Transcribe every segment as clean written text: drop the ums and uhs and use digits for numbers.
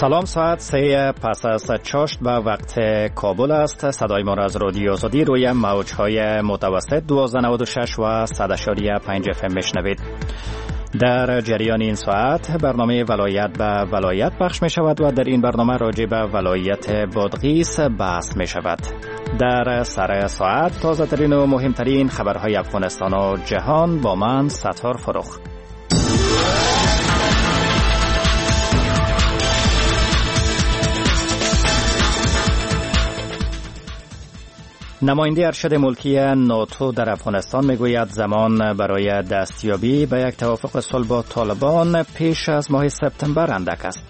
سلام، ساعت 3 پس از چاشت به وقت کابل است. صدای ما را از رادیو آزادی روی موج‌های متوسط 1296 و 100.5 FM میشنوید. در جریان این ساعت برنامه ولایت به ولایت پخش می شود و در این برنامه راجع به ولایت بادغیس بحث می شود. در سر ساعت تازه ترین و مهمترین خبرهای افغانستان و جهان با من ستار فروخ. نماینده ارشد ملکی ناتو در افغانستان میگوید زمان برای دستیابی به یک توافق صلح با طالبان پیش از ماه سپتامبر اندک است.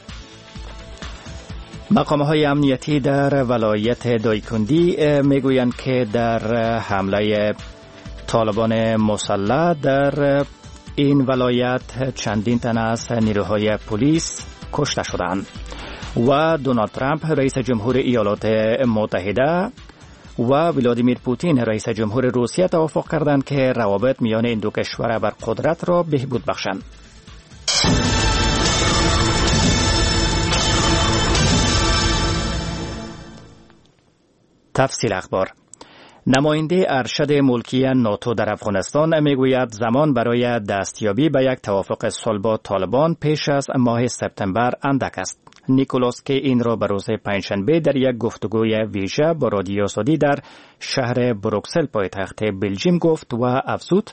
مقام‌های امنیتی در ولایت دایکندی میگویند که در حمله طالبان مسلح در این ولایت چندین تن از نیروهای پلیس کشته شدند و دونالد ترامپ رئیس جمهور ایالات متحده و ولادیمیر پوتین رئیس جمهور روسیه توافق کردند که روابط میان این دو کشور بر قدرت را بهبود بخشند. تفصیل اخبار. نماینده ارشد ملکی ناتو در افغانستان میگوید زمان برای دستیابی به یک توافق صلح با طالبان پیش از ماه سپتامبر اندک است. نیکولاس که این را به روز پنجشنبه در یک گفتگوی ویژه با رادیو آزادی در شهر بروکسل پایتخت بلژیم گفت و افزود: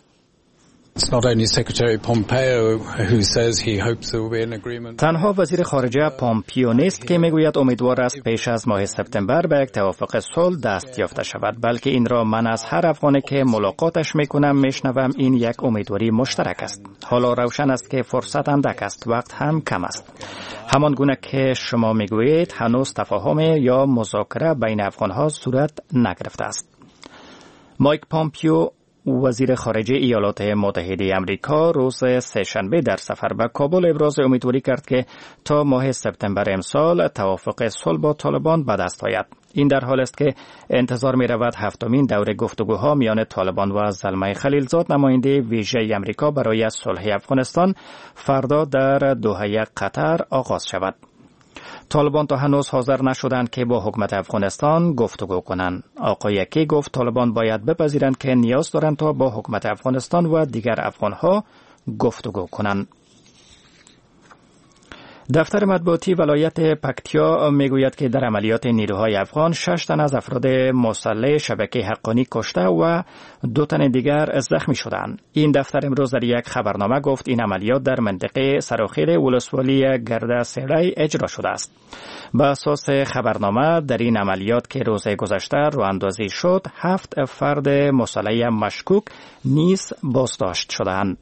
تنها وزیر خارجه پامپیو نیست که میگوید امیدوار است پیش از ماه سپتامبر به یک توافق صلح دست یافته شود، بلکه این را من از هر افغانی که ملاقاتش میکنم میشنوم این یک امیدواری مشترک است. حالا روشن است که فرصت اندک است، وقت هم کم است. همان گونه که شما میگویید هنوز تفاهم یا مذاکره بین افغانها صورت نگرفته است. مایک پامپیو وزیر خارجه ایالات متحده آمریکا روز سه‌شنبه در سفر به کابل ابراز امیدواری کرد که تا ماه سپتامبر امسال توافق صلح با طالبان به دست آید. این در حال است که انتظار می رود هفتمین دوره گفتگوها میان طالبان و زلمه خلیلزاد نماینده ویژه آمریکا برای صلح افغانستان فردا در دوحه قطر آغاز شود. طالبان تا هنوز حاضر نشدند که با حکومت افغانستان گفتگو کنند. آقای یکی گفت طالبان باید بپذیرند که نیاز دارند تا با حکومت افغانستان و دیگر افغانها گفتگو کنند. دفتر مطبوعاتی ولایت پکتیا میگوید که در عملیات نیروهای افغان 6 تن از افراد مسلح شبکه حقانی کشته و 2 تن دیگر زخمی شدند. این دفتر امروز در یک خبرنامه گفت این عملیات در منطقه سراخیر ولسوالی گرده سیری اجرا شده است. به اساس خبرنامه در این عملیات که روز گذشته راه‌اندازی شد 7 فرد مسلح مشکوک نیز بازداشت شدند.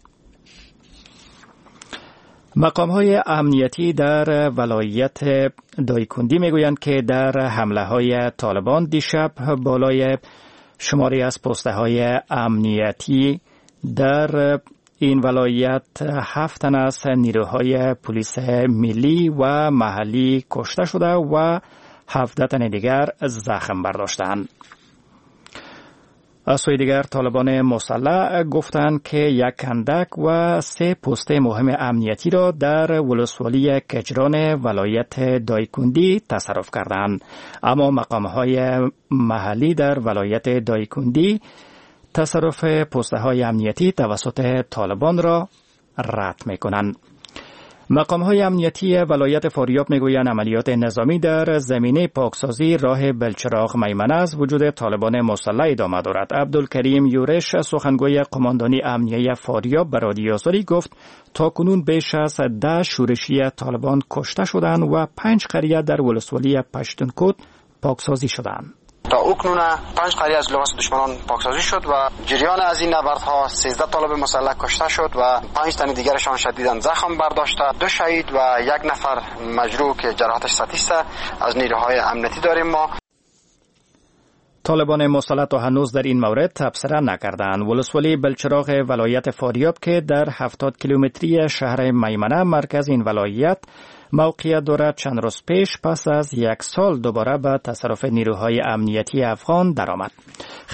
مقام‌های امنیتی در ولایت دایکندی میگویند که در حمله‌های طالبان دیشب بالای شماری از پست‌های امنیتی در این ولایت 7 تن از نیروهای پلیس ملی و محلی کشته شده و 17 تن دیگر زخم برداشتند. از سوی دیگر طالبان مسلح گفتند که یک کندک و 3 پست مهم امنیتی را در ولسوالی کجران ولایت دایکندی تصرف کردند، اما مقام‌های محلی در ولایت دایکندی تصرف پست‌های امنیتی توسط طالبان را رد می‌کنند. مقام‌های امنیتی ولایت فاریاب میگویند عملیات نظامی در زمینه پاکسازی راه بلچراغ میمنه از وجود طالبان مسلح ادامه دارد. عبدالکریم یورش سخنگوی قماندانی امنیه فاریاب به رادیو آزادی گفت تاکنون بیش از 10 شورشی طالبان کشته شدند و 5 قریه در ولسوالی پشتونکوت پاکسازی شدند. تا اکنون 5 قریه از لباس دشمنان پاکسازی شد و جریان از این نبردها 13 طالب مسلح کشته شد و 5 تن دیگرشان شدیداً زخم برداشته. 2 شهید و 1 نفر مجروح که جراحتش سطحی است از نیروهای امنیتی داریم ما. طالبان مسلح تا هنوز در این مورد تبصره نکردند. ولسوالی بلچراغ ولایت فاریاب که در 70 کیلومتری شهر میمنه مرکز این ولایت موقعیت دارد چند روز پیش پس از 1 سال دوباره به تصرف نیروهای امنیتی افغان درآمد.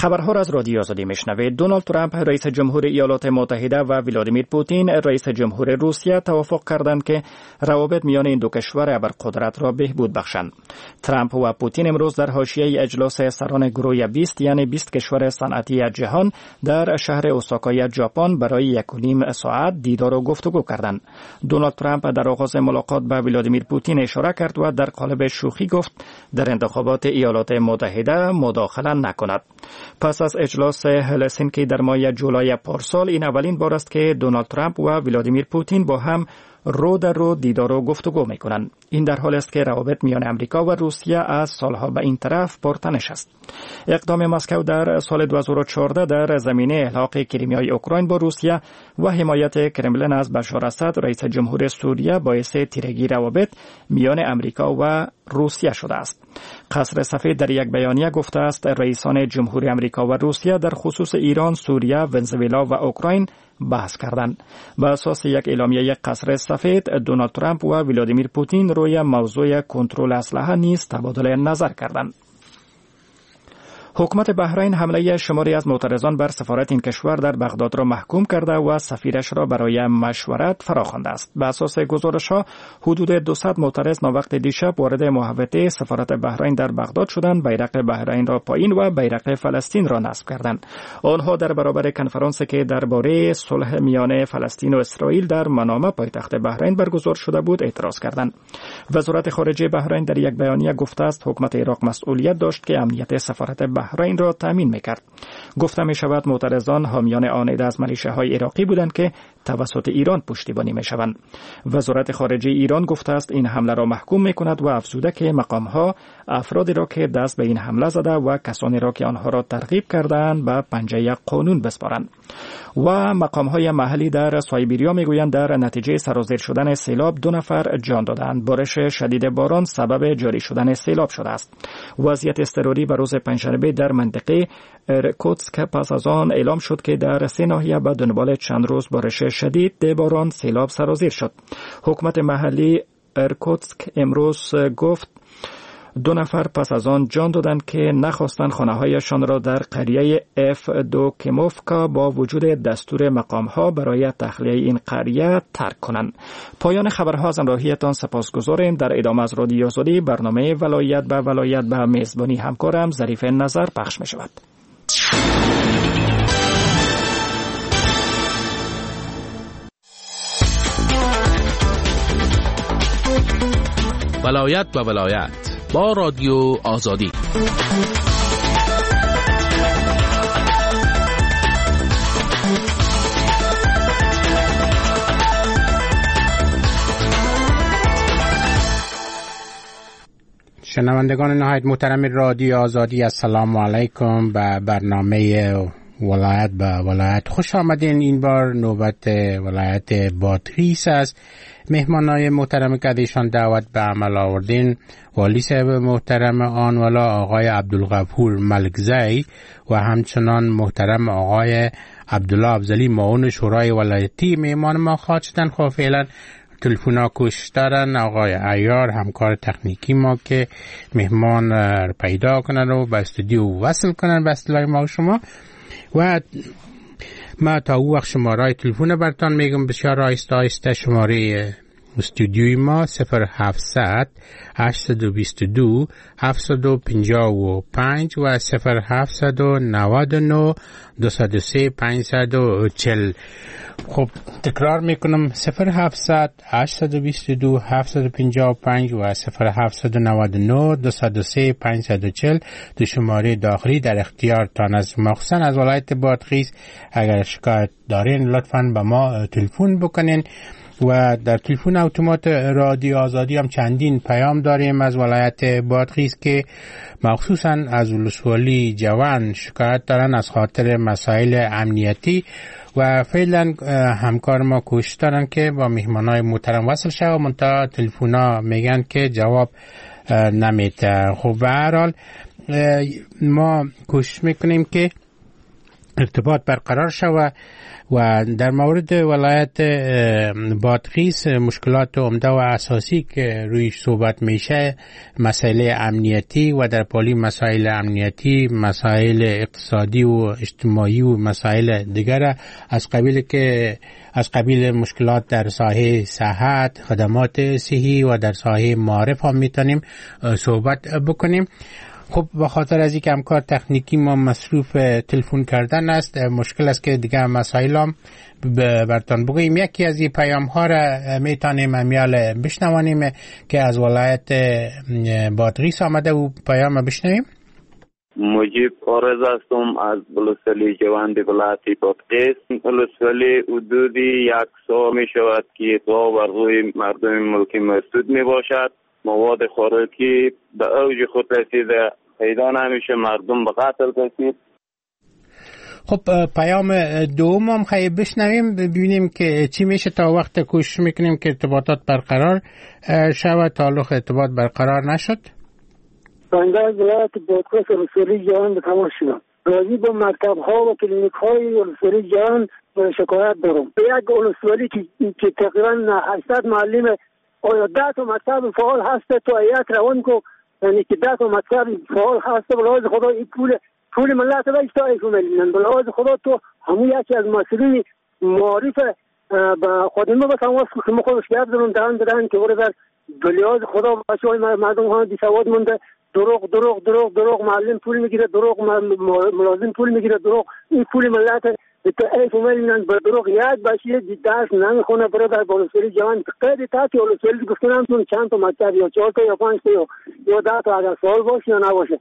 خبرها را از رادیو آزادی میشنوید. دونالد ترامپ رئیس جمهور ایالات متحده و ولادیمیر پوتین رئیس جمهور روسیه توافق کردند که روابط میان این دو کشور ابرقدرت را بهبود بخشند. ترامپ و پوتین امروز در حاشیه اجلاس سران گروه 20 یعنی 20 کشور صنعتی جهان در شهر اوساکای ژاپن برای 1.5 ساعت دیدار و گفتگو کردند. دونالد ترامپ در آغاز ملاقات با ولادیمیر پوتین اشاره کرد و در قالب شوخی گفت در انتخابات ایالات متحده مداخله نکند. پس از اجلاس هلسینکی در ماه جولای پارسال این اولین بار است که دونالد ترامپ و ولادیمیر پوتین با هم رو در رو دیدار و گفتگو میکنند. این در حال است که روابط میان امریکا و روسیه از سالها به این طرف پرتنش است. اقدام مسکو در سال 2014 در زمینه الحاق کریمیای اوکراین با روسیه و حمایت کرملین از بشار اسد رئیس جمهور سوریه باعث تیرگی روابط میان امریکا و روسیه شده است. قصر سفید در یک بیانیه گفته است رئیسان جمهوری امریکا و روسیه در خصوص ایران، سوریه، ونزوئلا و اوکراین بحث کردند. بر اساس یک اعلامیه قصر سفید، دونالد ترامپ و ولادیمیر پوتین روی موضوع کنترل اسلحه نیز تبادل نظر کردند. حکومت بحرین حمله شماری از معترضان بر سفارت این کشور در بغداد را محکوم کرده و سفیرش را برای مشورت فراخوانده است. به اساس گزارش‌ها حدود 200 معترض ناوقت دیشب وارد محوطه سفارت بحرین در بغداد شدند، بیرق بحرین را پایین و بیرق فلسطین را نصب کردند. آنها در برابر کنفرانسی که درباره صلح میان فلسطین و اسرائیل در منامه پایتخت بحرین برگزار شده بود اعتراض کردند. وزارت خارجه بحرین در یک بیانیه گفته است حکومت عراق مسئولیت داشت که امنیت سفارت بحرین را تامین می‌کرد. گفته می‌شود معترضان حامیان آن عده از میلیشیاهای عراقی بودند که توسط ایران پشتیبانی می‌شوند. وزارت خارجه ایران گفته است این حمله را محکوم می‌کند و افزوده که مقام‌ها افرادی را که دست به این حمله زده و کسانی را که آنها را ترغیب کردند به پنجه قانون بسپارند. و مقام‌های محلی در سایبریا می‌گویند در نتیجه سرازیر شدن سیلاب 2 نفر جان دادند. بارش شدید باران سبب جاری شدن سیلاب شده است. وضعیت اضطراری به روز پنجشنبه در منطقه ارکوتسک پس از آن اعلام شد که در 3 ناحیه به دنبال چند روز بارش شدید باران سیلاب سرازیر شد. حکومت محلی ارکوتسک امروز گفت 2 نفر پس از آن جان دادند که نخواستند خانه‌هایشان را در قریه F2 کیموفکا با وجود دستور مقام‌ها برای تخلیه این قریه ترک کنند. پایان خبرها از همراهیتان سپاسگزاریم. در ادامه از رادیو آزادی برنامه ولایت به ولایت به میزبانی همکارم ظریف نظر پخش می شود. ولایت به ولایت با رادیو آزادی. شنوندگان نهایت محترم رادیو آزادی، السلام علیکم. به برنامه ولایت به ولایت خوش آمدین. این بار نوبت ولایت بادغیس است. مهمانای محترم که ایشان دعوت به عمل آوردین والی صاحب محترم آن والا آقای عبدالغفور ملکزی و همچنان محترم آقای عبدالله افضلی معاون شورای ولایتی مهمان ما خواهد شدن. خب فعلا تلفونا کش دارن آقای عیار همکار تکنیکی ما که مهمان پیدا کنن و به استودیو وصل کنن به اصطلاح ما و شما. و ما تا او وقت شماره تلفن برتان میگم بسیار آهسته آهسته. شماره استودیوی ما 0700 822 755 و 0799 203 540. خب تکرار میکنم 0700 822 755 و 0799 203 540 دو شماره داخلی در اختیار تان از مخصوصا از ولایت بادغیس. اگر شکایت دارین لطفاً به ما تلفن بکنین. و در تلفن اتومات رادیو آزادی هم چندین پیام داریم از ولایت بادغیس که مخصوصاً از ولسوالی جوان شکایت دارن از خاطر مسائل امنیتی و فعلا همکار ما کوشش دارن که با مهمانای محترم وصل شه و منتها تلفونا میگن که جواب نمیده. خب به هر حال ما کوشش میکنیم که ارتباط برقرار شود و در مورد ولایت بادغیس مشکلات عمده و اساسی که رویش صحبت میشه مسائل امنیتی و در پالی مسائل امنیتی، مسائل اقتصادی و اجتماعی و مسائل دیگر از قبیل مشکلات در ساحه صحت، خدمات صحی و در ساحه معارف هم میتونیم صحبت بکنیم. خب به خاطر از اینکه همکار تکنیکی ما مصروف تلفن کردن است، مشکل است که دیگه مسائل هم برتان بگوییم. یکی از این پیام ها را میتونیم امیال بشنوانیم که از ولایت بادغیس آمده و پیام بشنویم. مجیب آرز هستم از ولسوالی جوان ولایت بادغیس. ولسوالی حدودی 1 سال می شود که اطلاع بر روی مردم ملک مسدود می باشد. مواد خوراکی به اوج خود رسیده، پیدا نمیشه، مردم به قتل رسید. خب پیام دوم هم خیلی بشنویم ببینیم که چی میشه. تا وقت کوشش میکنیم که ارتباطات برقرار شود. تعلق ارتباط برقرار نشد. بنده از ولایت بادغیس ولسوالی جوان به تماس شدم. راضی با مکتب ها و کلینیک های ولسوالی جوان شکایت دارم. یک ولسوالی که تقریبا 800 معلم آیا 10 تا مکتب فعال هسته تو ایت روان کو، یعنی که 10 تا مکتب فعال هسته بلاز خدا این پول ملت را اشتا ایشون میلینن بلاز خدا تو همون یکی از مسئولین معارف با خودمه با تماس که ما خودش گفت دارن که برای بلاز خدا بچه های مردم ها بی سواد مونده. دروغ معلم پول میگیره، دروغ ملازم پول میگیره، دروغ این پول ملت تو ایف میلینن به دروغ یاد باشه درس نمیخونه. برای ولسوالی جوان قید تا که ولسوالی گفتنم تون چند تا مکتب یا 4 تا یا 5 تا یا 10 تا اگر سوال باشه یا نباشه.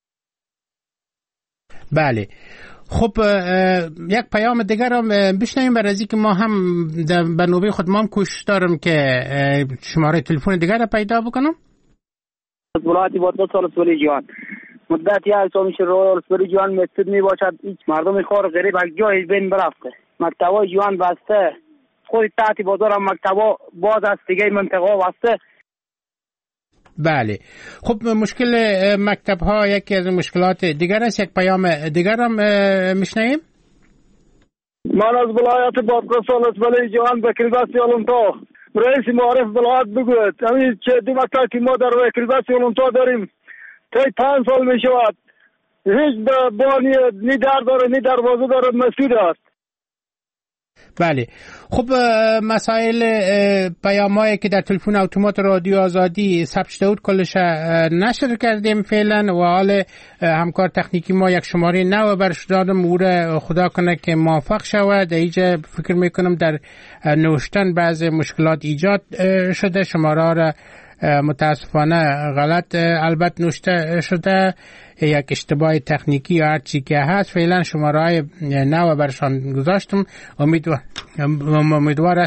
بله خب یک پیام دیگر هم بشنویم برای از اینکه ما هم به نوبه خود ما هم کوشش دارم که شماره تلفن دیگر را پیدا بکنم. از ولایت بادغیس ولسوالی جوان مدت 1 سال میشه ولسوالی جوان مسدود می باشد. هیچ مردم خور غریب از جای بین برفته. مکتبای جوان بسته، خود تحت بازار هم مکتبا باز است، دیگه منطقه بسته. بله خب مشکل مکتب ها یکی از مشکلات دیگر است. یک پیام دیگر هم میشنویم. من از ولایت بادغیس ولسوالی جوان بکریباسی علمتا رئیس معارف ولایت بگوید همین چه 2 مکتب که ما در بکریباسی علمتا داریم تا 5 سال می شود هیچ بانی نی در داره نی دروازه داره، مسدود است. بله خب مسائل پیامایی که در تلفن اتومات رادیو آزادی ثبت شده بود کلش نشر کردیم فعلا و حال همکار تکنیکی ما یک شماره نو برش دادم او را خدا کنه که موفق شود. اینجا فکر میکنم در نوشتن بعض مشکلات ایجاد شده، شماره را متاسفانه غلط البته نوشته شده، یک اشتباه تکنیکی یا هر چی که هست. فعلا شماره‌های نو برشان گذاشتم. امیدوار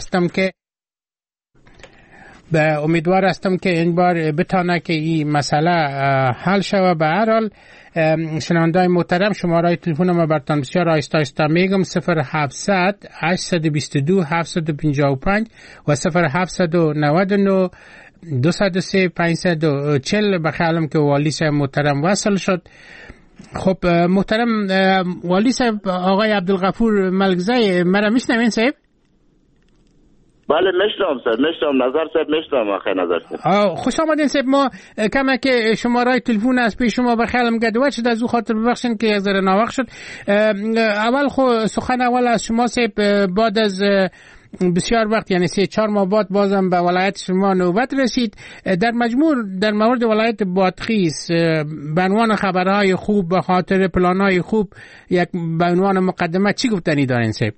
هستم که این بار بتانه که این مسئله حل شود. به هر حال شنونده‌های محترم شماره‌های تلفن ما براتون بسیار آهسته میگم 0700 822 755 و 0799 203 540. بخیالم که والی صاحب محترم وصل شد. خب محترم والی صاحب آقای عبدالغفور ملکزی مرا میشنوین صاحب؟ بله میشنم صاحب، میشنم. نظر صاحب میشنم. آخه نظر صاحب خوش آمدین صاحب. ما کما که شمارهای تلفن از پیش شما بخیالم گدوات شد، از او خاطر ببخشین که یک ذره ناوقت شد. اول سخن اول از شما صاحب، بعد از بسیار وقت یعنی 3-4 ماه بعد بازم به ولایت شما نوبت رسید. در مجموع در مورد ولایت بادغیس به عنوان خبرهای خوب به خاطر پلانهای خوب یک به عنوان مقدمه چی گفتنی دارین صاحب؟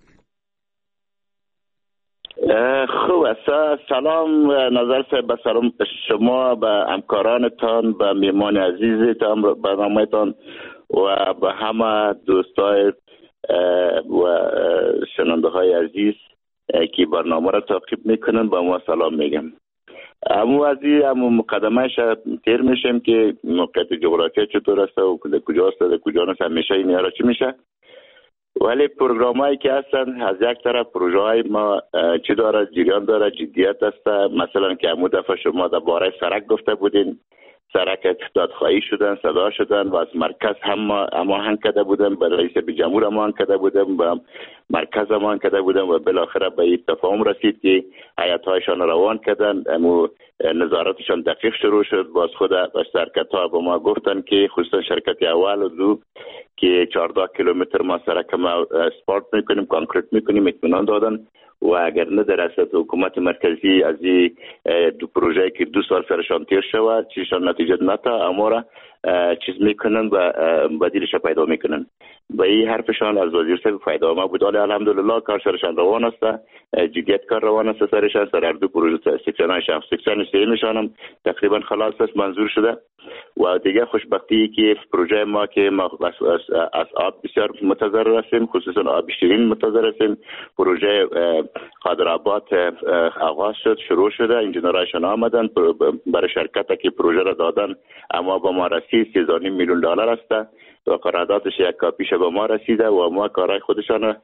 خوب است. سلام نظر صاحب به سلام شما، به همکارانتان، به میهمان عزیزتان، به نامتان و به همه دوستای و شنونده های عزیز که برنامه را تعقیب میکنن با ما سلام میگم. اما از این مقدمه تیر میشیم که موقعیت جغرافیا چطور است و کجا است و کجا نیست، همیشه این را چی میشه. ولی پروگرام هایی که هستن از یک طرف پروژه های ما چی داره، جریان داره، جدیت است. مثلا که امو دفعه شما در باره سرک گفته بودین، سرک دادخواهی شدن، صدا شدن و از مرکز هم هماهنگ کرده بودن، به رئیس جمهور هماهنگ کرده بودن، به مرکز هماهنگ کرده بودن و بالاخره به این تفاهم رسید که هیئت‌هایشان روان کردن. اما نظارتشان دقیق شروع شد. باز خود شرکت‌ها به ما گفتن که خصوصا شرکت اول و دو که 14 کیلومتر ما سرک ما اسفالت میکنیم، کانکریت میکنیم، اطمینان دادن و اگر نه در اصل حکومت مرکزی از این دو پروژه که 2 سال سرشان تیر شود چیزشان نتیجه نتا اما را چیز میکنن و بدیلش پیدا میکنن. و این حرفشان از وزیر صاحب فایده ما بود. الحمدلله کار سرشان روان است، جدیت کار روان است سرشان. سر هر دو پروژه سکشن سیمشان هم تقریبا خلاص است، منظور شده. و دیگه خوشبختی که پروژه ما که ما از آب بسیار متضرر هستیم، خصوصا آب شیرین متضرر هستیم. پروژه خادرآباد آغاز شد، شروع شده، انجینرایشان آمدن برای شرکت که پروژه را دادن، اما با ما رسید 13.5 میلیون دلار است و قراردادش یک کاپیش به ما رسیده و ما کارهای خودشان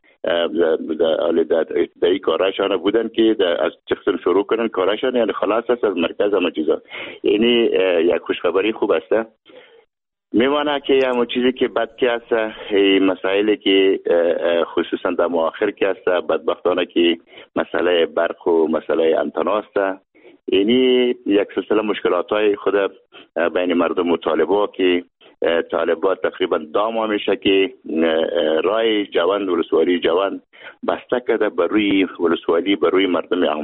در این کارهایشان بودن که از چقدر شروع کنن کارهایشان، یعنی خلاص است از مرکز همه چیزا. یعنی یک خوشخبری خوب است. میمانه که همون چیزی که بد که است، مسائلی که خصوصا در مؤخر که است، بدبختانه که مسئله برق و مسئله انتنا است. یعنی یک سلسله مشکلات های خود بین مردم و طالبا که طالبا تقریبا دام میشه که رای جوان ولسوالی جوان بسته کرده بر روی ولسوالی، بر روی مردم عام.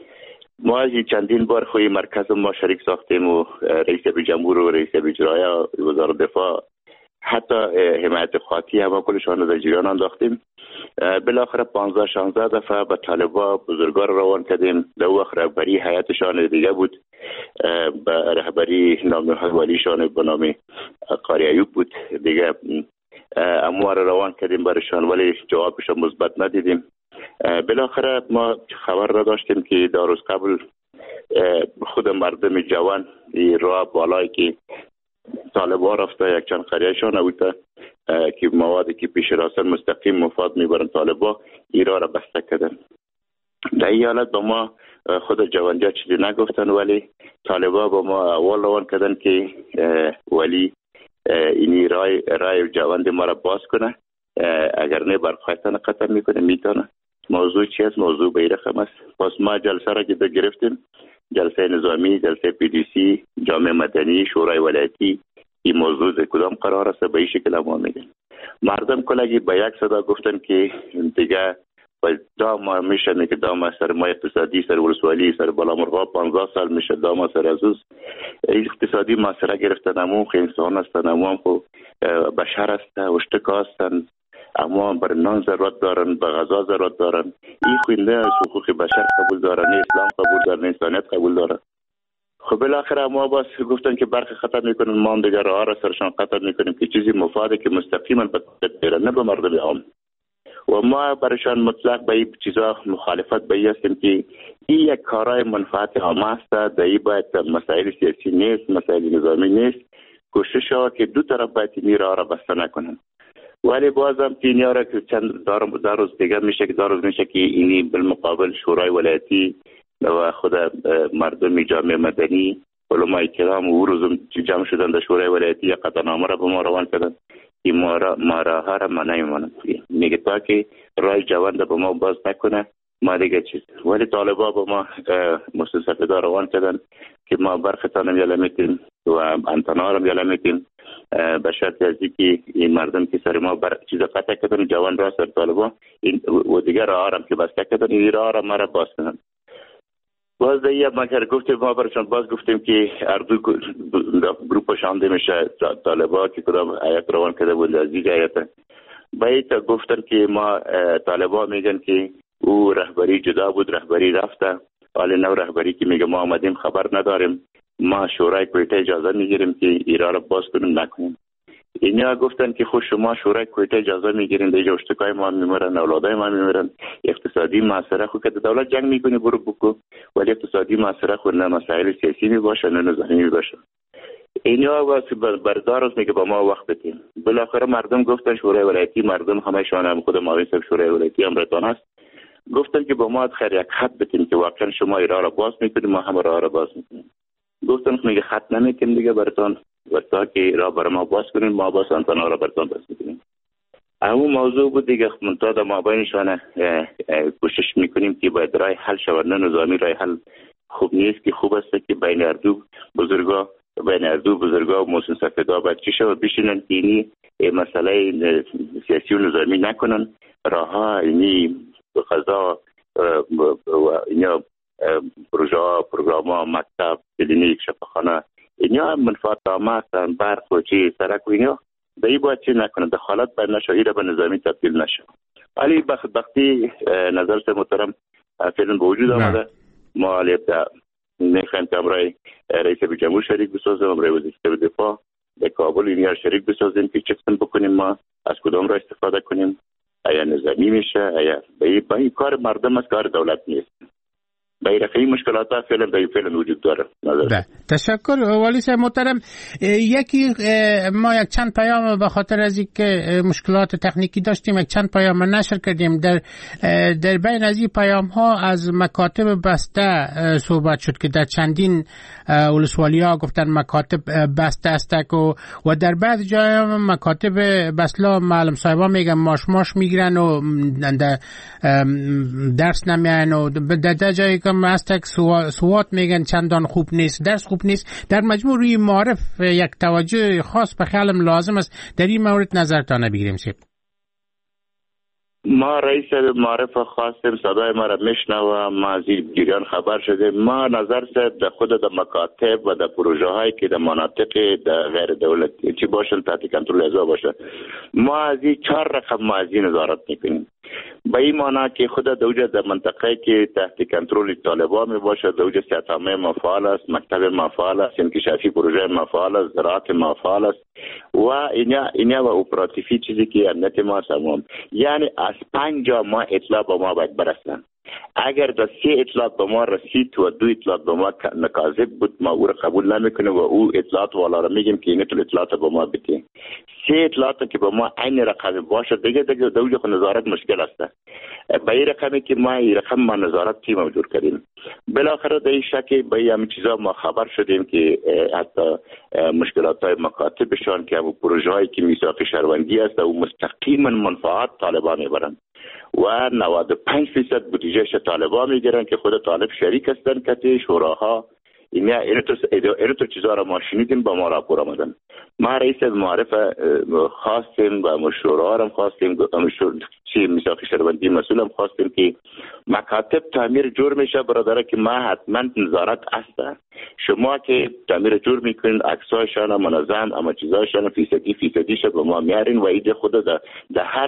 ما از چندین بار خوی مرکز ما شریک ساختیم و رئیس جمهور و رئیس اجرایی وزارت دفاع حتی حمایت خاطی هم کلشان در جریان انداختیم. بالاخره 15-16 دفعه به طالبا بزرگوار روان کردیم. در وقت رهبری هیئتشان دیگه بود، به رهبری نام والیشان به نام قاری ایوب بود دیگه. اما روان کردیم برشان ولی جوابشان مثبت ندیدیم. بالاخره ما خبر را داشتیم که در روز قبل خود مردم جوان راه بالایی که طالبان رفته یک چند قریهشان بوده که موادی که پیش راسن مستقیم مفاد میبرن طالبان ایران را بسته کردن. در این حالت با ما خود جوانجا چیزی نگفتن ولی طالبان با ما اول روان کردن که ولی اینی رای جواند ما را باز کنه، اگر نه برخواستن قطع میکنه میتونه. موضوع چی است؟ موضوع به این رقم است. پس ما جلسه را که گرفتیم، جلسه نظامی، جلسه PDC، جامعه مدنی، شورای ولایتی، این موضوع در کدام قرار است به این شکل ما میگن. مردم کلگی با یک صدا گفتن که دیگه دام میشه که دام سر ما اقتصادی، سر ولسوالی، سر بالامرغاب 15 سال میشه دام سر ازوز اقتصادی مسئله گرفتن. امون انسان هستن، امون خو بشر هستن، اشتکا هستن، اما بر نان ضرورت دارن، به غذا ضرورت دارن. این خوینده از حقوق بشر قبول دارن، اسلام قبول دارن، انسانیت قبول دارن. خب بالاخره ما باز گفتن که برخی خطر میکنن، ما هم دیگر راه را سرشان خطر میکنیم که چیزی مفاده که مستقیما به غیره نه به مردم عام. و ما برشان مطلق به این چیزا مخالفت به این هستیم که این یک کارهای منفعت عامه است. در این باید مسائل سیاسی نیست، مسائل نظامی نیست. کوشش ها که دو طرف باید این راه را بسته نکنن. ولی بازم تینیا را که چند دار روز دیگر میشه که میشه که اینی بالمقابل شورای ولایتی و خود مردم جامعه مدنی علماء کرام و روز جمع شدن در شورای ولایتی قطعنامه را به ما روان کردن. این ما را نمیمانند میگه تا که رای جوان به ما باز نکنه ما دیگه چیز. ولی طالبا به ما مستثقی روان کردن که ما برختان هم یاله میتیم و انتنا هم یاله میتیم به شرط ازی که این مردم که سر ما بر چیز قطع کردن جوان را سر طالبا و دیگر راه هم که بسته کردن این راه را ما را باز کردن. باز دیگه ما که گفتیم ما برشان باز گفتیم که اردو گروپ شانده میشه طالبا که کدام آیت روان کرده بود از دیگه آیت باید گفتن که ما طالبا میگن که او رهبری جدا بود، رهبری رفته، حالا نو رهبری که میگه ما آمدیم خبر نداریم، ما شورای کویته اجازه میگیریم که ایران را باز کنیم نکنیم. اینا گفتن که خود شما شورای کویته اجازه میگیرین دیگه اشتکای ما میمرن، اولادای ما میمرن، اقتصادی مسئله خود که دولت جنگ میکنه برو بکو، ولی اقتصادی مسئله خود نه مسائل سیاسی میباشه نه نظامی میباشه. اینا واسه بردارز میگه با ما وقت بدیم. بالاخره مردم گفتن شورای ولایتی، مردم همشون هم خود معاون صاحب شورای ولایتی امرتان است، گفتن که با ما خیر یک خط بدیم که واقعا شما ایران را باز میکنیم ما هم راه را باز میکنیم. گفتم میگه خط نمیکنیم دیگه براتون وقتا که را برای ما باز کنیم ما باز آنتنا را براتون باز میکنیم. همون موضوع بود دیگه. منتها در مابینشان کوشش میکنیم که باید رای حل شود. نه نظامی رای حل خوب نیست که خوب است که بین اردو بزرگا و محسن سفیدا باید چی شود بشینن که اینی مسئله سیاسی و نظامی نکنن. راه ها اینی قضا و اینا پروگرام ها مکتب کلینیک شفاخانه اینا منفعت عامه هستن. برق و چی سرک و اینا به این باید چی نکنن دخالت باید نشه ایره به نظامی تبدیل نشه. ولی بدبختی نظر سے محترم فعلا به وجود آمده. ما البته میخوایم که امرای رئیس جمهور شریک بسازیم، امرای وزیر دفاع در کابل اینیا شریک بسازیم که چکسن بکنیم ما از کدام را استفاده کنیم. آیا نظامی میشه آیا به این کار مردم است، کار دولت نیست. خیلی مشکلات ها فعلا وجود داره. تشکر والی صاحب محترم. یکی ما یک چند پیام به خاطر از اینکه مشکلات تکنیکی داشتیم یک چند پیام نشر کردیم. در بین از این پیام ها از مکاتب بسته صحبت شد که در چندین ولسوالی ها گفتن مکاتب بسته است و در بعض جای هم مکاتب بسلا معلم صاحبا میگن ماش میگیرن و درس نمیان و در جایی که مستک سوات میگن چندان خوب نیست، درس خوب نیست. در مجموع روی معرف یک توجه خاص به خیالم لازم است. در این مورد نظرتان بگیریم سید. ما رئیس معرف خواستیم صدای ما را میشنوه، ما از این جریان خبر شده. ما نظر سید در خود در مکاتب و در پروژه هایی که در مناطق در غیر دولتی چی باشن تحت کنترل ازا باشن ما از این 4 رقم ما از این نظارت میکنیم. به این معنی که خود دوجه در منطقه که تحت کنترل طالبان می باشه دوجه سیاستنامه ما فعال است، مکتب ما فعال است، انکشافی پروژه ما فعال است، زراعت ما فعال است و اینا و اپراتیفی چیزی که امنیت ما تمام. یعنی از 5 ما اطلاع به ما باید برسن. اگر در 3 اطلاعات به ما رسید و 2 اطلاعات به ما نکاذب بود ما او را قبول نمیکنیم و او اطلاعات والا را میگیم که این اطلاعات به ما بده. 3 اطلاعات که به ما عین رقم باشه دیگه دوجه خود نظارت مشکل است. به این رقمی که ما این رقم ما نظارت تیم موجود کردیم. بالاخره در این شکل به این چیزا ما خبر شدیم که حتی مشکلات های مکاتبشان که پروژه هایی که میثاق شهروندی است و مستقیما منفعت طالبان میبرند و 95% بودجهش طالبان میگیرن که خود طالب شریک هستن که شوراها اینا تو چیزا را ما شنیدیم با ما راپور آمدن. ما رئیس معرف خواستیم و مشورا هم خواستیم چی میثاق شهروندی مسئولم خواستیم که مکاتب تعمیر جور میشه برادر که ما حتما نظارت است. شما که تعمیر جور میکنین عکساشان منظم اما چیزاشان فیصدی شه به ما میارین و ایده خود در هر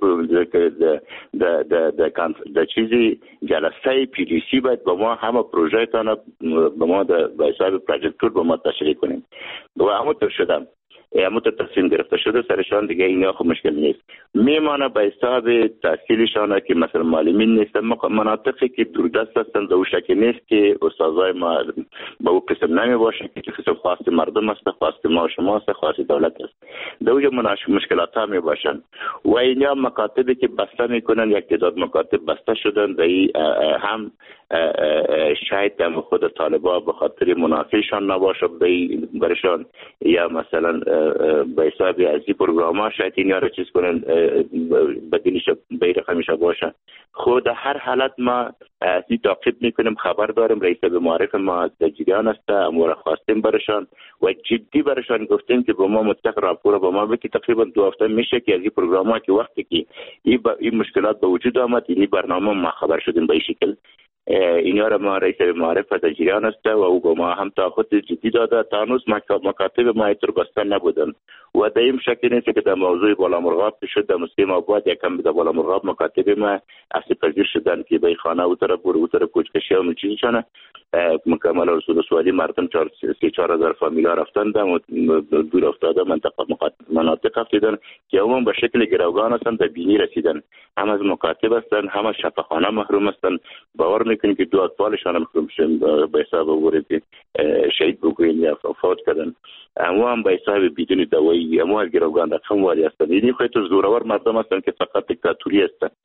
در چیزی جلسه پی دی سی باید با ما همه پروژه تانا با ما به حساب پروژکتور با ما تشریح کنیم و همونطور شدم تصمیم گرفته شده سرشان دیگه اینا خب مشکل نیست. میمانه به حساب تحصیلشان که مثلا معلمین نیستن مناطقی که دوردست هستن دو شکی نیست که استادای ما با او قسم نمی باشه که قسم خواست مردم است، خواست ما شما است، خواست دولت است. دوجه مشکلات ها می باشن و اینا مکاتبی که بسته میکنن یک تعداد مکاتب بسته شدن دایی هم شاید هم خود طالبا به خاطر منافعشان نباشه برشان یا مثلا به حساب از این پروگرام ها شاید این را چیز کنن بدینش به رقمش باشه. خود هر حالت ما از این تعقیب میکنیم خبر داریم. رئیس به معرف ما در جریان است امور خواستیم برشان و جدی برشان گفتیم که با ما مطلق راپور با ما بکی تقریبا 2 هفته میشه که از این پروگرام ها که وقتی که این مشکلات به وجود آمد این برنامه ما خبر شدیم به این شکل. اینا را ما رئیس معرف در جریان است و او با ما هم تاخد جدی داده. تا هنوز مکاتب ما ایتر بسته نبودن و در این شکل نیست که در موضوع بالامرغاب شد در مسلم آباد یکم در بالامرغاب مکاتب ما اصلی پذیر شدن که به خانه او طرف کوچکشی و چیزشانه مکمل رسول سوالی مردم 4,000 فامیلا رفتن و دور افتاده مناطق افتیدن که عموما به شکل گروگان هستن در بینی رسیدن. هم از مکاتب هستن هم از شفاخانه محروم هستن. باور میکنیم که 2 اطفالشان محروم شدن به حساب ورد شهید بگوین یا فوت کردن. اما هم به حساب بدون دوایی اما از گروگان رقم واری هستن. یعنی خیلی زورآور مردم هستن که فقط دیکتاتوری هستن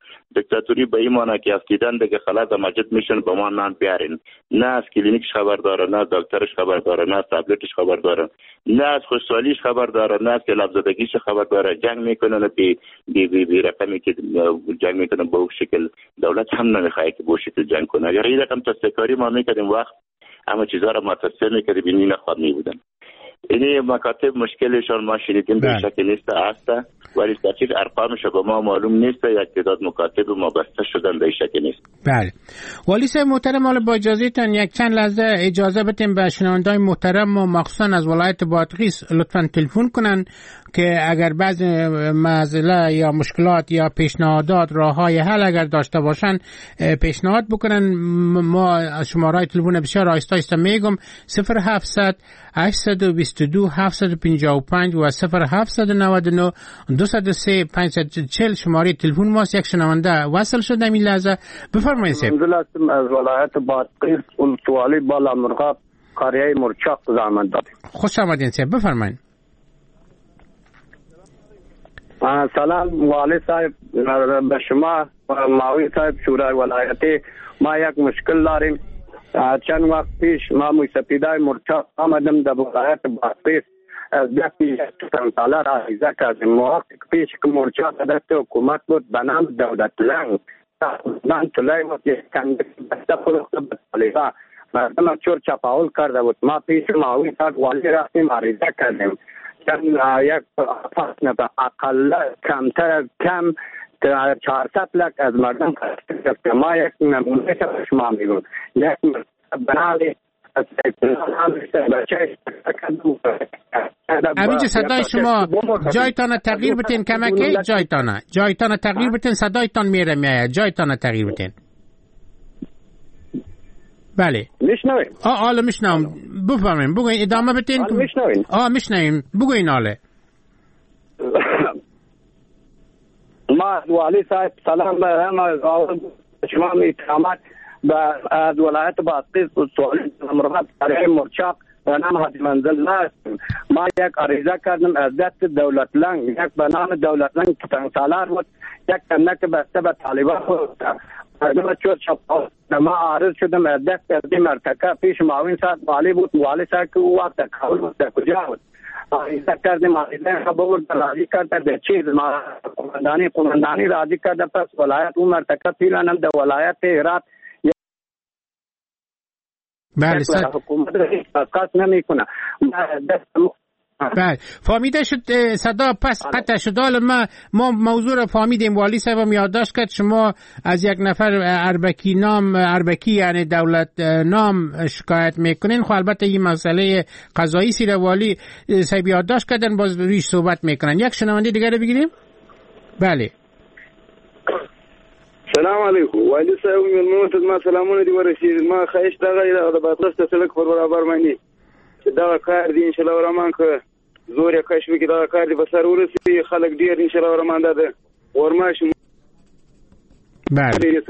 دیکتاتوری به این معنی که افتیدن دیگه خلاص مسجد میشن به ما نان بیارین. نه از کلینیکش خبر داره، نه دکترش خبر داره، نه تبلیغش خبر داره، نه از خوشحالیش خبر داره، نه از لبزدگیش خبر داره. جنگ میکنن بی رقمی که جنگ میکنن به اون شکل. دولت هم نمیخواد که به شکل جنگ کنه. اگر این رقم تستکاری ما میکردیم وقت اما چیزا را متصل میکردیم اینی نخواد میبودن. اینی مکاتب مشکلشان ما شنیدیم به شکل نیست هسته، ولی دقیق ارقامش به ما معلوم نیست. یک تعداد مکاتب ما بسته شدن به شکل نیست. بله والی صاحب محترم، حالا با اجازهتان یک چند لحظه اجازه بدیم به شنونده‌های محترم و مخصوصا از ولایت بادغیس لطفاً تلفن کنن که اگر بعضی مسئله یا مشکلات یا پیشنهادات راههای حل اگر داشته باشن پیشنهاد بکنن. ما شماره تلفن بسیار آهسته آهسته میگم 0700 822 755 و 0799 203 540 شماره تلفن ماست. یک شنونده وصل شده این لحظه. بفرمایید سید. منزل از ولایت بادغیس ولسوالی بالامرغاب قریه مرچاق زحمت دادیم. خوش آمدین سید، بفرمایید. سلام والی صاحب، به شما معاوی صاحب شورای ولایتی. ما یک مشکل داریم. چند وقت پیش ما موسیقیدای مرچاق آمدم در ولایت بادغیس. از یک ساله را عریضه کردیم. موقع پیش که مرچاق دست حکومت بود به نام دولت لنگ من طلعی بود یک کندی بسته فرخته به طالبه مردم چور چپاول کرده بود. ما پیش معاوی صاحب والی رفتیم عریضه کردیم. یک فصل به اقل کمتر کم 400 لک از مردم کشته. ما یک نمونه شما میگون یک بنالی همینجا صدای شما جایتان تغییر بتین کمکی جایتان تغییر بتین صدایتان میره میاد جایتان تغییر بتین. بله میشنویم. حالا میشنوم. بفرمایید بگوین ادامه بتین. میشنویم. میشنویم بگوین حاله. ما والی صاحب سلام به همه شما میترامد از ولایت بادغیس و سوالی مرغاب قریه مرچاق به نام حاجی منزل هستیم. ما یک عریضه کردم از دست دولت لنگ. یک به نام دولت لنگ سالار بود. یک کنک بسته به طالبان بود. مردم چور چپاول ما عارض شدم از دست از این مرتکه. پیش معاون صاحب والی بود. والی صاحب که او وقت تکاول بود در کجا بود. عریضه کردیم. عریضه خبر راضی کرده به چیز ما قماندانی راضی کرده. پس ولایت اون مرتکه پیلانم در ولایت هرات. بله حکومت قصد نمیکنه. بله فهمیده شد. صدا پس قطع شد. حالا ما موضوع را فهمیدیم. والی صاحب هم یادداشت کرد شما از یک نفر اربکی یعنی دولت نام شکایت میکنین. خب البته این مسئله قضایی سیر والی صاحب یادداشت کردن باز رویش صحبت میکنن. یک شنونده دیگر رو بگیریم. بله سلام علیکم والی صاحب. من ما سلامونه دی ورسید. ما خواهش دغه د بادغیس ته سړک پر برابر باندې چې دا کار دی ان شاء الله ورمان که زور یې کښ وکړي دا کار دی به سر ورسي خلک ډیر ان شاء الله ورمان ده ورماش. بله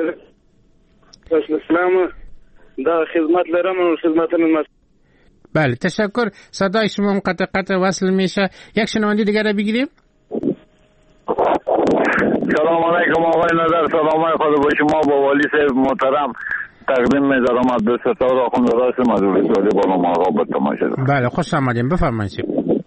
اسلام دا خدمت لرم و خدمتتون. بله تشکر. صدای شما قطع وصل میشه. یک شنونده دیگر رو بگیریم. سلام علیکم آقای نظر. سلام خود با شما با والی صاحب محترم تقدیم می‌ذارم از دست تا آخوند راست مزور سوالی بالا مرغاب به تماشا. بله خوش آمدین بفرمایید.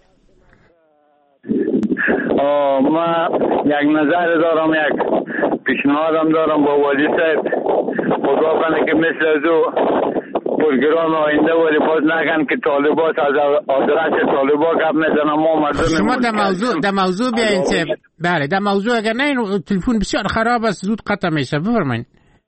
ما یک نظر دارم یک پیشنهادم دارم با والی صاحب. خدا کنه که مثل از او پرگران آینده ولی باز نگن که طالبات از آدرس طالبات کب میزنن. ما مردم شما در موضوع بیاین صاحب. بله در موضوع اگر نه این تلفن بسیار خراب است زود قطع میشه. بفرمایید.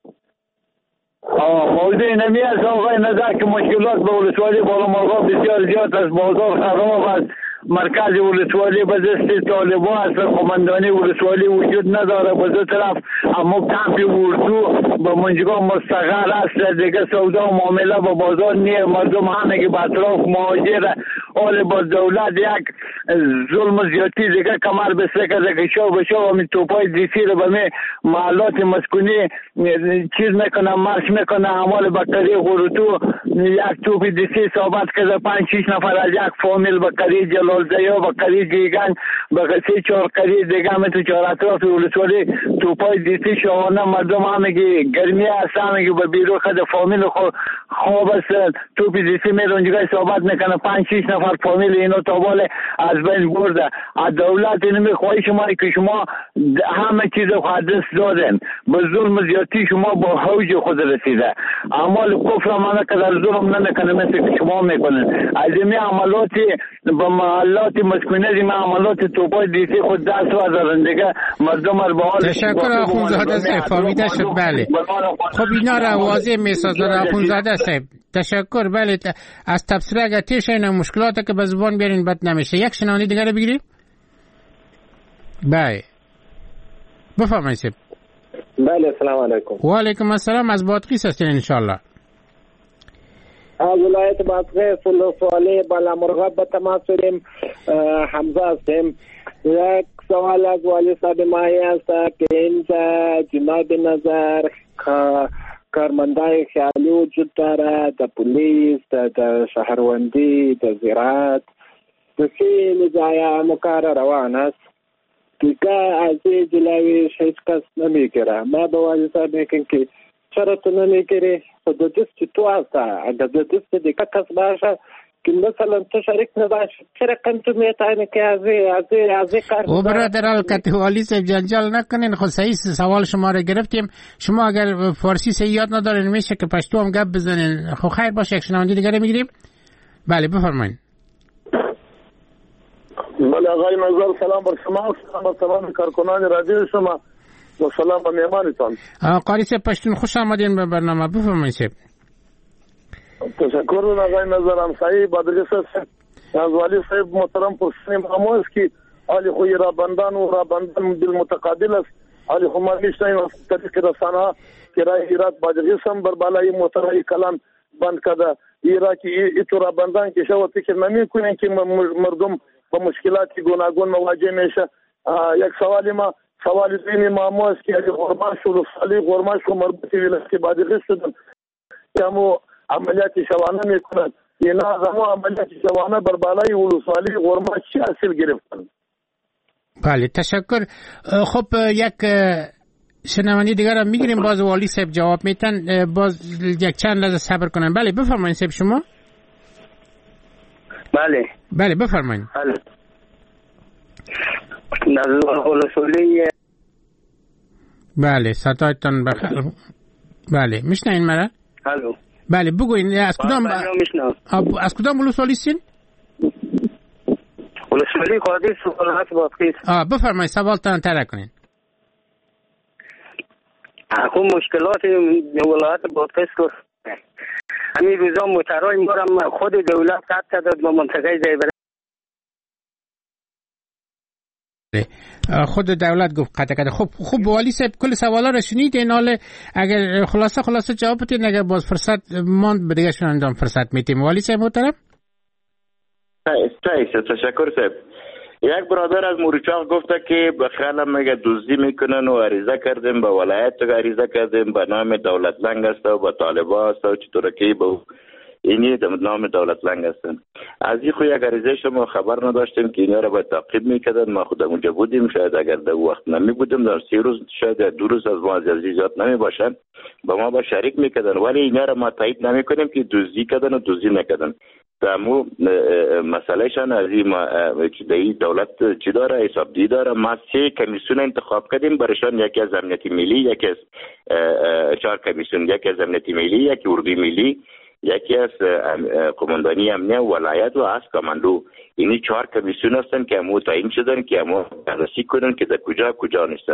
موضوع نمی است آقای نظر که مشکلات به ولسوالی بالا مرغاب بسیار زیاد است. بازار خراب است. مرکز ولسوالی به دست طالبان است. قماندانی ولسوالی وجود نداره. به دو طرف اما کمپ اردو به منجگاه مستقر است. دیگه سودا و معامله به بازار نیه. مردم همه که به اطراف مهاجر حال با دولت یک ظلم زیاتی دیگه کمر بسته کرده که شو بشو و می توپای دیسی رو به می محلات مسکونی چیز میکنه، مرش میکنه، اعمال بکری غروتو یک توپ دیسی ثابت کرده 5-6 نفر از یک فامیل بکری جلالزیا بکری جیگن بکسی 4 کری دیگه می تو 4 اطراف ولسوالی توپای دیسی شوانه مردم همگی گرمی هست، همگی به بیرو خد فامیل خواب است توپ دیسی می اونجا ثابت میکنه 5-6 نفر فامیل اینو تابال از بین برده. از دولت اینو میخواهی شما که شما همه چیز خود دست دادن، به ظلم زیادتی شما با حوج خود رسیده، اعمال کفر منه که در ظلم نمیکنه مثل که شما میکنن. از این عملاتی به محلات مسکونه این عملات توپای دیسی خود دست وردارن دیگه مردم رو به حال. تشکر آخونزاده صاحب، فهمیده شد. بله خب اینا را واضح میسازن آخونزاده صاحب. تشکر. بله از تفسیر اگر تیش این مشکلاته که به زبان بیارین بد نمیشه. یک شنونده دیگر بگیریم. بله بفرمایید صاحب. بله السلام علیکم. و علیکم السلام. از بادغیس هستین انشالله؟ از ولایت بادغیس ولسوالی بالامرغاب به تماس شدیم. حمزه هستیم. یک سوال از والی صاحب ماهی است که اینجا جناب نظر کارمندای خیالی وجود داره، د پولیس، د شهروندی، د زراعت، د خیلی ځایانو کار روان است. دیگه از این جلویش هیچ کس نمیگیره. ما به والی صاحب میگم که چرا تو نمیگیری؟ خود دست تو هسته، اگر دست دیگه کس باشه که مثلا تو شریک نباشه چرا کن تو میتانی که از این کار او برادر الکتی والی صاحب جنجال نکنین. خود صحیح سوال شما را گرفتیم. شما اگر فارسی صحیح یاد ندارین میشه که پشتو هم گپ بزنین. خب خیر باشه. یک شنونده دیگه میگیریم. بله بفرمایید. بله آقای نظر سلام بر شما، سلام کارکنان رادیو شما و سلام به مهمانتان. قاری صاحب پشتون خوش آمدین به برنامه. بفرمایید صاحب. تشکر آقای نظر همسایه بادغیس است. از والی صاحب محترم پرسنیم همو است که حالی خوی رابندان و رابندان بالمتقابل است. حالی خو ما میشنیم از طریق رسانه که رای ایراد بادغیس هم بر بالای محترم کلام بند کرده. ایراکی ایتو رابندان که شو فکر نمی کنین که مردم با مشکلاتی گوناگون مواجه میشه. یک سوالی دینی مامو است که غرماش و رسالی غرماش و مربوطی ویلستی بادغیس شدن که همو عملیاتی شوانه میکنن. اینا همو عملیاتی شوانه بر بالای ولسوالی غرماش چی اصل گرفتن؟ بله تشکر. خب یک شنونده دیگر هم میگیریم. باز والی صاحب جواب میتن. باز یک چند لحظه صبر کنن. بله بفرمایید صاحب شما. بله بفرمایید. نظر ولسوالی. بله صدایتان بخیر. بله میشنین مرا؟ الو. بله بگوین از کدام ولسوالی هستین؟ ولسوالی قادس ولایت بادغیس. بفرمایید سوالتان طرح کنین. خب مشکلات ولایت بادغیس رو همین روزا موترهای ما را خود دولت قطع داد به منطقه زیبره. خود دولت گفت قطع کرده. خب والی صاحب کل سوالا را شنیدین. حالا اگر خلاصه جواب بدین، اگر باز فرصت ماند به دیگه شنوندم فرصت میتیم. والی صاحب محترم. تشکر صاحب. یک برادر از موریچاق گفته که به خیالم میگه دزدی میکنن و عریضه کردیم به ولایت عریضه کردیم به نام دولت لنگ است و به طالبا است و چطور که به اینی نام دولت لنگ هستن. از این خو یک عریضه شما خبر نداشتیم که اینا را به تعقیب میکردن. ما خودمون اونجا بودیم، شاید اگر در وقت نمی بودیم در 3 روز شاید 2 روز از ما عزیزات نمی باشن با ما با شریک میکردن، ولی اینا را ما تایید نمی کنیم که دزدی کردن و دزدی نکردن. تمام مسئله شان از این دولت چی داره حسابدهی داره. ما 3 کمیسیون انتخاب کردیم برایشان، یکی از امنیت ملی، یکی از 4 کمیسیون، یکی از امنیت ملی، یکی اردوی ملی، یکی از قماندانی امنیه ولایت و از کاماندو. اینی 4 کمیسیون هستن که همو تعیین شدن که همو بررسی کنن که در کجا نیستن.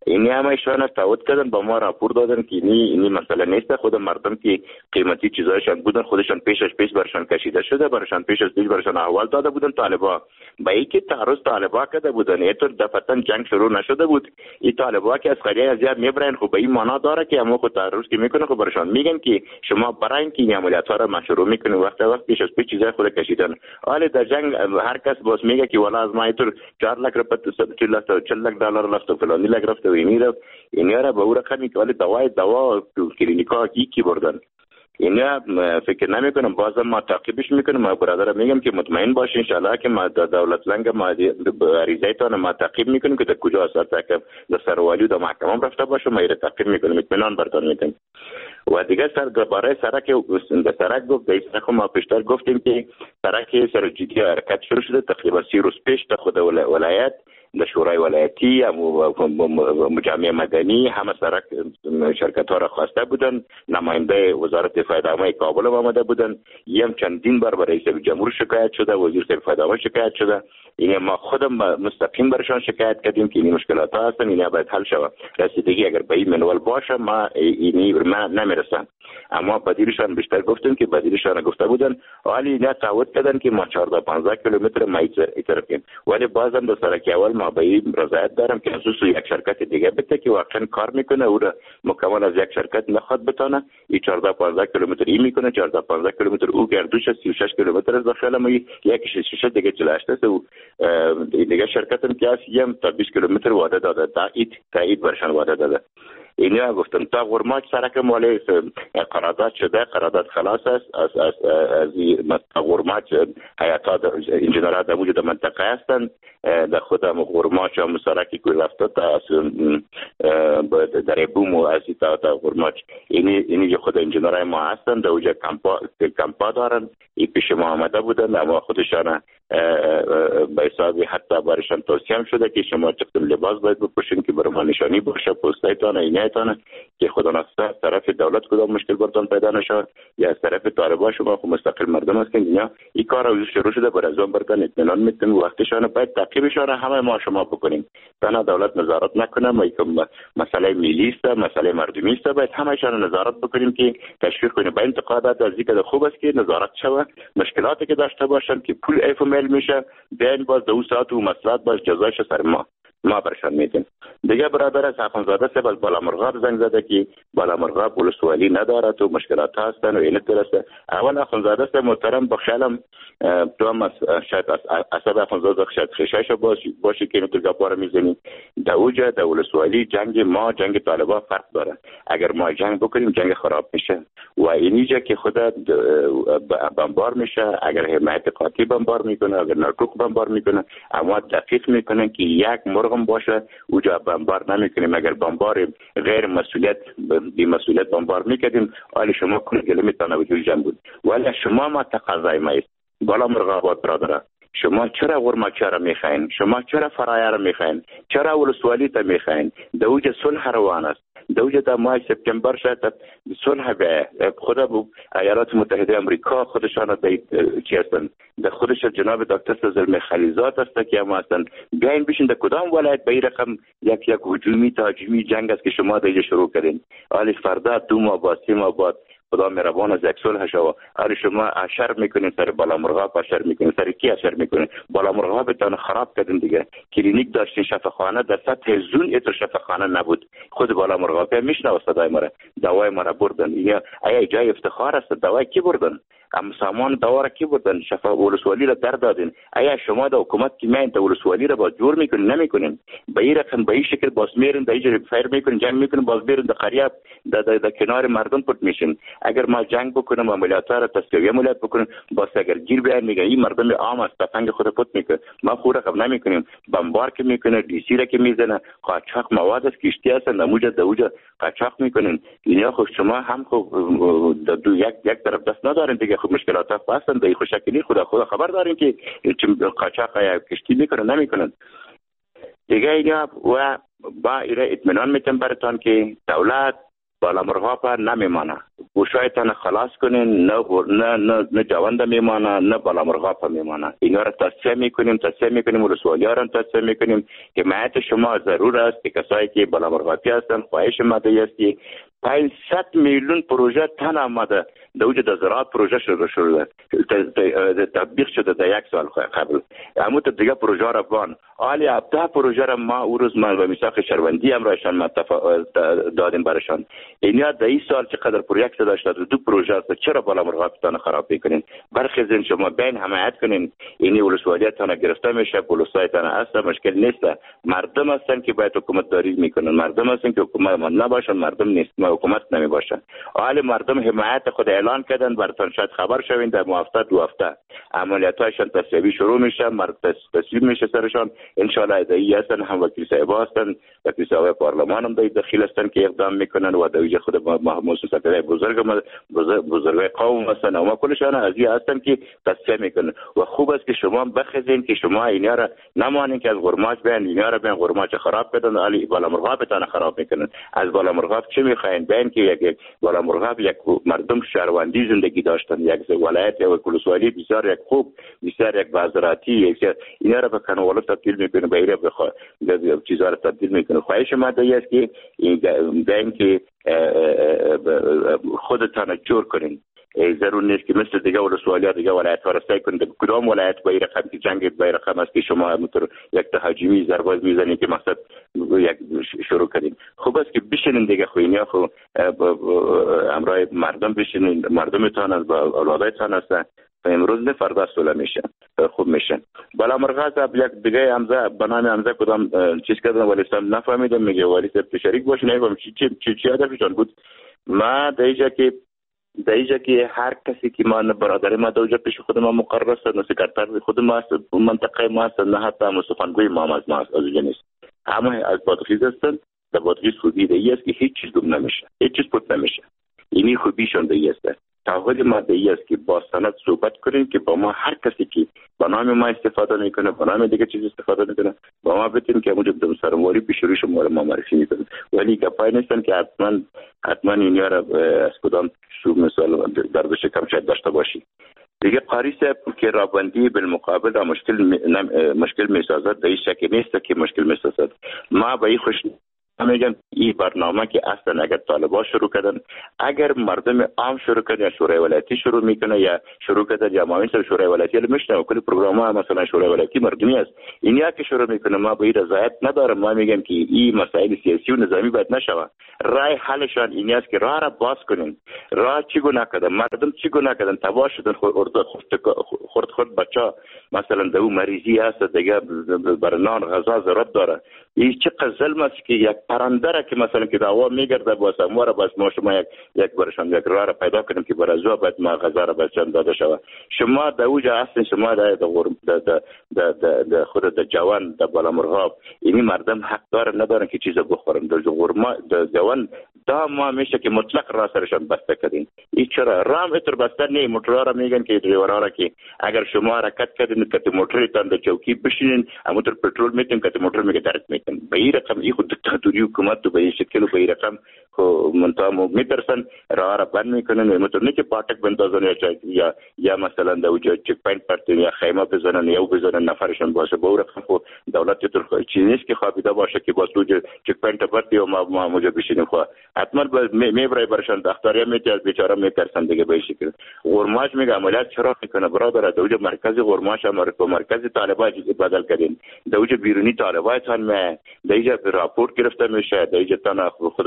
اینی هم ایشان تعهد کردن با ما راپور دادن که اینی مسئله نیست. خود مردم که قیمتی چیزایشان بودن خودشان پیش برشان کشیده شده، برشان پیش برشان احوال داده بودن طالبا. با اینکه تعرض طالبا کرده بودن اینطور دفعتاً جنگ شروع نشده بود. این طالبا که از خریه از زیاد میبرن، خب به این معنا داره که همون خود تعرض که میکنه، خب برشان میگن که شما برای اینکه این عملیات ها را مشروع میکنید وقت پیش چیزای خود کشیدن. حالا در جنگ هر کس باز میگه که والا از ما اینطور 4 لک رفت 40 لک دلار رفت و فلانی لک رفت و اینی رفت. اینا را به او رقمی که ولی دوا کلینیکا کی بردن. اینا فکر نمیکنم. بازم ما تعقیبش میکنم. ما برادر میگم که مطمئن باش ان شاء الله که ما دولت زنگ ما ریزایتان ما تعقیب میکنیم که در کجا اثر که در سروالی و در محکمه رفته باشه ما را تعقیب میکنیم، اطمینان برتون میدیم. و دیگه برای سرک گفت دیگه ما پیشتر گفتیم که سرک سرجیدی حرکت شروع شده تقریبا 30 روز پیش تا خود ولایت در شورای ولایتی و مجامع مدنی همه سرک شرکت ها را خواسته بودن. نماینده وزارت فایده‌عامه کابل آمده بودن. یم چندین بار برای رئیس جمهور شکایت شده، وزیر فایده‌عامه شکایت شده. این ما خودم مستقیم برشان شکایت کردیم که این مشکلات ها هستن، اینا باید حل شود. رسیدگی اگر به این منوال باشه ما اینی نمیرسن. اما بدیلشان بیشتر گفتیم که بدیلشان گفته بودن حالی اینا تعهد کردن که ما 14-15 کیلومتر ما طرف کنیم. ولی بازم در سرک اول ما به این رضایت دارم که اساس یک شرکت دیگه بده که واقعا کار میکنه او را مکمل از یک شرکت نخواد بتونه. این 14-15 کیلومتر این میکنه، 14-15 کیلومتر او گردوش 36 کیلومتر از داخل ما یک شیشه دیگه 48 است و دیگه شرکت هم که است یم تا 20 کیلومتر وعده داده، تایید برشان وعده داده. اینیا گفتم تا غرماچ سرک مالی قرارداد شده، قرارداد خلاص است. از غرماچ حیاتا انجینرها در موجود منطقه هستند. در خود هم غرماچ هم سرکی که رفته تا در بوم و از تا غرماچ اینی خود انجینرهای ما هستند. در اوجه کمپا دارن. این پیش ما آمده بودن اما خودشان به حسابی حتی برشان توصیه هم شده که شما چقدر لباس باید بپوشین که برای ما نشانی باشه، پوستایتان اینایتان که خدا نخواسته از طرف دولت کدام مشکل براتون پیدا نشه یا از طرف طالبان. شما خود مستقل مردم هستین. اینا این کار شروع شده برای از اون برتون اطمینان میدیم وقتشان باید تعقیبشان همه ما شما بکنیم. تنها دولت نظارت نکنه. ما مسئله ملی است، مسئله مردمی است، باید همه‌شان نظارت بکنیم که تشویق کنیم. با انتقادات از اینکه خوب است که نظارت شود. مشکلاتی که داشته باشن که پول ایفمیل میشه بین باز 2 ساعت و مسئلات باز جزایش سر ما برشان میدیم. دیگه برادر از اخوانزاده صاحب از بالامرغاب زنگ زده که بالامرغاب ولسوالی نداره و مشکلات هستن و این درسته. اول اخوانزاده صاحب محترم بخشالم تو هم شاید اصاب اخوانزاده شاید خشایش باشه که اینطور گپا میزنی. در اوجه در ولسوالی جنگ ما جنگ طالبان فرق داره. اگر ما جنگ بکنیم جنگ خراب میشه و اینجا که خدا بمبار میشه. اگر حمایت قاطی بمبار میکنه، اگر نرکوک بمبار میکنه، اما دقیق میکنه که یک مرغ باشه اوجا بمبار نمیکنیم. اگر بمبار غیر مسئولیت بی مسئولیت بمبار میکردیم حالا شما کل گلومتر وجود جمع بود. ولی شما ما تقاضای ما است بالامرغاب برادر. شما چرا غرماچه را میخواین؟ شما چرا فرایه را میخواین؟ چرا ولسوالی تا میخواین؟ دوجه صلح روان است. دوجه در ماه سپتامبر شاید صلح به خدا بود. ایالات متحده امریکا خودشان چی هستن؟ در خودش جناب دکتر سزر خلیزات است که هم هستن. بیاین بشین در کدام ولایت به این رقم یک هجومی تهاجمی جنگ است که شما دیگه شروع کردین. حالا فردا 2 ماه بعد 3 ماه بعد خدا مهربان از یک صلح شود. حالا شما اشر میکنین سر بالامرغاب، اشر میکنین سر کی اشر میکنین؟ بالامرغاب تان خراب کردین دیگه. کلینیک داشتین، شفاخانه در سطح زون اتر شفاخانه نبود. خود بالامرغاب میشنوه صدای ما را. دوای ما را بردن. آیا جای افتخار است؟ دوای کی بردن؟ سامان دوا را کی بردن؟ شفا ولسوالی را در دادین. آیا شما در حکومت کی میان ولسوالی را با جور میکنین؟ نمیکنین. به این رقم به این شکل باز میرین در اینجا فایر میکنین، جنگ میکنین، باز میرین در قریه در کنار مردم پت میشین. اگر ما جنگ بکنیم عملیات را تسکیه عملیات بکنیم باز اگر گیر بیان میگه این مردم عام است تفنگ خود پت میکنه. ما خود رقم نمیکنیم. بمبار که میکنه، دیسی را که میزنه، قاچاق مواد است کشتی است نموجه دوجه قاچاق میکنین. اینا خود شما هم خود دو یک طرف دست ندارین دیگه. خود مشکلات هستن در خود شکلی خدا خبر دارین که قاچاق یا کشتی میکنن نمیکنن دیگه. اینا و با ایره اطمینان میتونم براتون که دولت بالامرغاب نمیمانه. گوشایتان خلاص کنین، نه جواند میمانه نه بالامرغاب میمانه. اینا را تصفیه میکنیم ولسوالی ها را تصفیه میکنیم که حمایت شما ضرور است. که کسایی که بالامرغابی هستن خواهش ماده است که 500 میلیون پروژه تن آمده در وجود زراعت پروژه شده تطبیق شده در یک سال قبل. اما دیگه پروژه را بان حالی 17 پروژه را ما او روز ما به میثاق شهروندی امرایشان دادیم برشان. اینا در این سال چقدر پروژه 182 پروژه است. چرا بالامرغابتان خراب میکنین؟ برخیزین شما بین حمایت کنین. اینی ولسوالیتان گرفته میشه، ولسایتان است، مشکل نیست. مردم هستن که باید حکومت داری میکنن، مردم هستن که حکومت نباشن، مردم نیست حکومت نمی باشه. حال مردم حمایت خود اعلان کردن، براتون شاید خبر شوین در دو هفته عملیاتاشون تصویبی شروع میشه، مرد تسلیم میشه سرشان. ان شاء الله دایی هستن، هم وکیل صاحبا هستن، وکیل صاحب پارلمان هم داخل هستن که اقدام میکنن و دویج خود مؤسسات بزرگ قوم هستن و ما کلشان از این هستن که تصفیه میکنن. و خوب است که شما بخزین که شما اینا را نمانین که از غرماج بیان اینا را بیان غرماج خراب کردن، علی بالامرغابتان خراب میکنن. از بالامرغاب چه میخواین؟ بین که یک بالامرغاب یک مردم شهروندی زندگی داشتن، یک ولایت یا ولسوالی بسیار یک خوب، بسیار یک بازاراتی، اینا را به کانوالو تبدیل میکنه، به ایره به چیزا را تبدیل میکنه. خواهش ما است که بین که خودتان جور کنین. ضرور نیست که مثل دیگه ولسوالیات دیگه ولایت ها را سعی کنید. کدام ولایت با این رقم که جنگ با این رقم است که شما همونطور یک تهاجمی ضربه میزنید که مقصد یک شروع کنید. خوب است که بشینین دیگه خوینیا خو امرای مردم بشینین، مردمتان از با اولادایتان هستن. امروز نه فردا سوله میشه، خوب میشه. بالامرغاب یک دیگه امضا به نام امضا کدام چیز کردن ولی سم نفهمیدم. میگه ولی صاحب شریک باشه نمیگم چی هدفشون بود. ما در اینجا که هر کسی که ما برادر ما دوجا پیش خود ما مقرر است، نه سکرتر خود ما است، منطقه ما است، نه حتی هم سخنگوی ما از اینجا نیست. همه از بادغیس هستند. در بادغیس خوبی دیگه است که هیچ چیز گم نمیشه، هیچ چیز پوت نمیشه. اینی خوبیشون دیگه است. تعهد ما دیگه است که با سند صحبت کنیم که با ما هر کسی که با نام ما استفاده میکنه، با نام دیگه چیز استفاده میکنه، با ما بتیم که موجب دم سرموری پیش روی شما ما معرفی میکنه. ولی گپای نیستن که حتما اینیا را از کدام سو مثال درد شکم شاید داشته باشی. دیگه قاری صاحب که رابندی بالمقابل مشکل میسازد، در این شک نیست که مشکل میسازد. ما به این خوش میگم این برنامه که اصلا اگر طالبا شروع کردن، اگر مردم عام شروع کردن یا شورای ولایتی شروع میکنه یا شروع کردن یا معاون شورای ولایتی میشنه و کلی پروگرام‌ها مثلا شورای ولایتی مردمی است، اینیا که شروع میکنه ما به این رضایت ندارم. ما میگم که این مسائل سیاسی و نظامی باید نشود. راه حلشان این است که راه را باز کنین. راه چی گناه کردن، مردم چی گناه کردن، تباه شدن، خورد بچا مثلا دو مریضی هست دیگه بر نان غذا ضرورت داره. این چه ظلم است که یک پرنده را که مثلا که دعوا میگرده با سموار باز ما شما یک برشان یک راه را پیدا کنیم که برای زو باید ما غذا را بچن داده شود. شما در اوجا اصلا شما در خود در جوان در بالامرغاب اینی مردم حق دارن ندارن که چیز بخورن. در جوان دا ما میشه که مطلق راه سرشان بسته کردین. این چرا رام اتر بسته نه؟ موتورا را میگن که دریورا را که اگر شما حرکت کردین که موتورتان در چوکی بشینین موتور پترول میتین که موتور میگه درک میتین. به این رقم این خود دیکتاتوری حکومت تو به این شکل و به این رقم خو منتها میترسن راه را بند میکنن. موتور نه که پاتک بندازن یا مثلا در اوجا چک پوینت پرتین یا خیمه بزنن یا بزنن نفرشون باشه. به اون رقم خو دولت تو چیزی نیست که خوابیده باشه که باز تو چک پوینت پرتی و ما موجا بشینیم. خو حتما میبره برشان دختریا میتیاز بیچاره میترسن دیگه به این شکل. غرماش میگه عملیات چرا میکنه برادر؟ در اوجا مرکز غرماش امریکا مرکز طالبان بدل کردین. در اوجا بیرونی طالبان ما در اینجا راپورت گرفته میشه. در اینجا تنها خود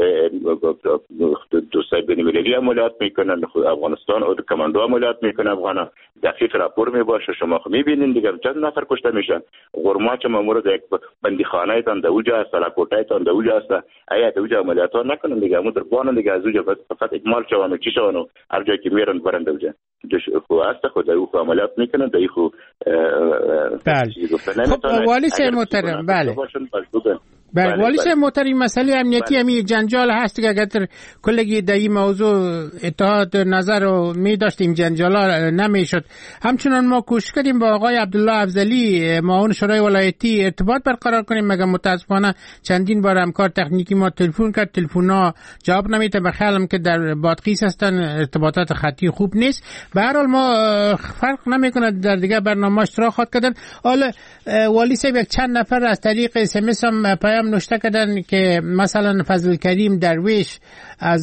دوستای بین المللی عملیات میکنن، افغانستان او کماندو عملیات میکنه. افغانا دقیق راپور میباشه. شما خو میبینین دیگه چند نفر کشته میشن. غرماچ مامور در یک بندیخانه تان در اوجا است، سلاکوټای تان در اوجا است. آیا در اوجا عملیات نکنن دیگه همون در بانن دیگه از اوجا فقط اکمال شوانو چی شوانو هر جایی که میرن برن در اوجا خو است. خود او عملیات میکنن در خو بله. خب والی صاحب محترم، بله بله والی صاحب محترم، مسئله امنیتی همین جنجال هست که اگر کلگی در این موضوع اتحاد نظر رو می داشتیم جنجالا نمیشد. همچنان ما کوشش کردیم با آقای عبدالله افضلی معاون شورای ولایتی ارتباط برقرار کنیم، مگر متاسفانه چندین بار همکار تکنیکی ما تلفن کرد، تلفن‌ها جواب نمیده. بخیالم که در بادغیس هستن ارتباطات خطی خوب نیست. به هر حال ما فرق نمیکنه در دیگه برنامه اشتراک خواهد کردن. حالا والی صاحب یک چند نفر از طریق SMS هم پیام نوشته کردن که مثلا فضل کریم درویش از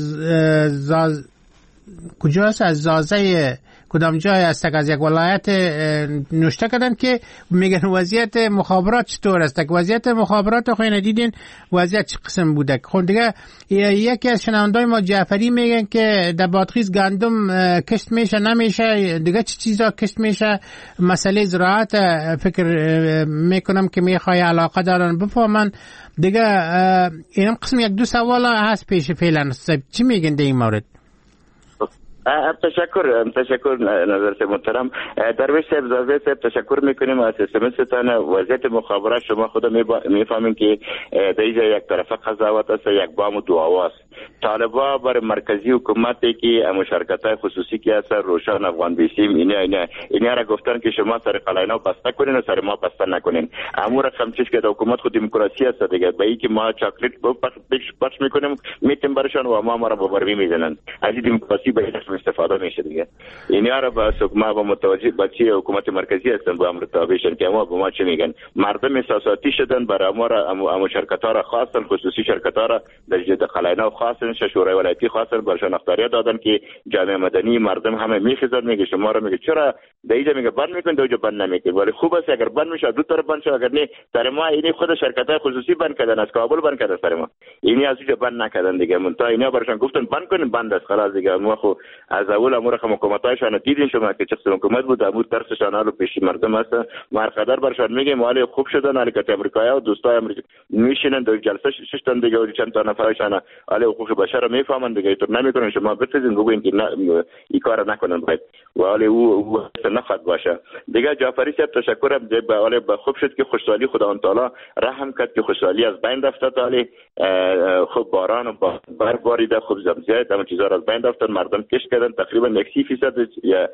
کجاست، از زازه کدام جای است از یک ولایت نوشته کردن که میگن وضعیت مخابرات چطور است. وضعیت مخابرات خو ندیدین وضعیت چه قسم بوده. خود دیگه یکی از شنوندای ما جعفری میگن که در بادغیس گندم کشت میشه نمیشه، دیگه چه چیزا کشت میشه. مسئله زراعت فکر میکنم که میخوای علاقه دارن بفهمن دیگه. اینم قسم یک دو سوال هست پیش فعلا. چی میگن در این مورد؟ تشکر نظرت محترم درویش صاحب، زاویه صاحب تشکر میکنیم از SMS تان. وضعیت مخابرات شما خود میفهمین که در اینجا یک طرفه قضاوت است، یک بام و دو آواز. طالبا بر مرکزی حکومتی که مشارکت‌های خصوصی که هست روشن افغان بیسیم اینا را گفتن که شما سر قلاینا بسته کنین و سر ما بسته نکنین. امور رقم چیز که حکومت خود دموکراسی است دیگه، به این که ما چاکلیت پخش میکنیم میتیم برشان و ما را ببرمی میزنن. از دموکراسی به استفاده میشه دیگه. اینا را با ما با متوجه بچی حکومت مرکزی هستن با امر تابعشن که ما به ما چه میگن. مردم احساساتی شدن برای ما شرکت‌ها را خاصن، خصوصی شرکت‌ها را در جهت قلاینا خاصن، شورای ولایتی خاصن برشان اختیار دادن که جامعه مدنی مردم همه میخزن. میگه شما را میگه چرا دیگه میگه بند میکنید دوجا بند نمیکنید. ولی خوب است اگر بند میشه دو طرف بند شه، اگر نه سر ما اینی خود شرکت‌های خصوصی بند کردن، از کابل بند کردن سر ما، اینی از اونجا بند نکردن دیگه. منتها اینا برشان گفتن بند کنین، بند است خلاص دیگه. ما خو از اول امور حکومتایشان دیدین شما که چه حکومت بود، امور ترسشان حالو پیش مردم هست. مرقدر برشان میگه مالی خوب شدن، حالی که امریکایی و دوستای امریکا میشینن در جلسه ششتن دیگه و چند تا نفرشان حالی حقوق بشر میفهمن دیگه. تو نمیکنن شما بتزین بگوین که این کار نکنن باید و حالی او نخواد باشه دیگه. جعفری صاحب تشکرم حالی خوب شد که خوشحالی خداوند تعالی رحم کرد که خوشحالی از بین رفت. حالی خوب باران و برف باریده، خوب زمزیه همون چیزا از بین رفتن، مردم کش کردن تقریبا 30% یا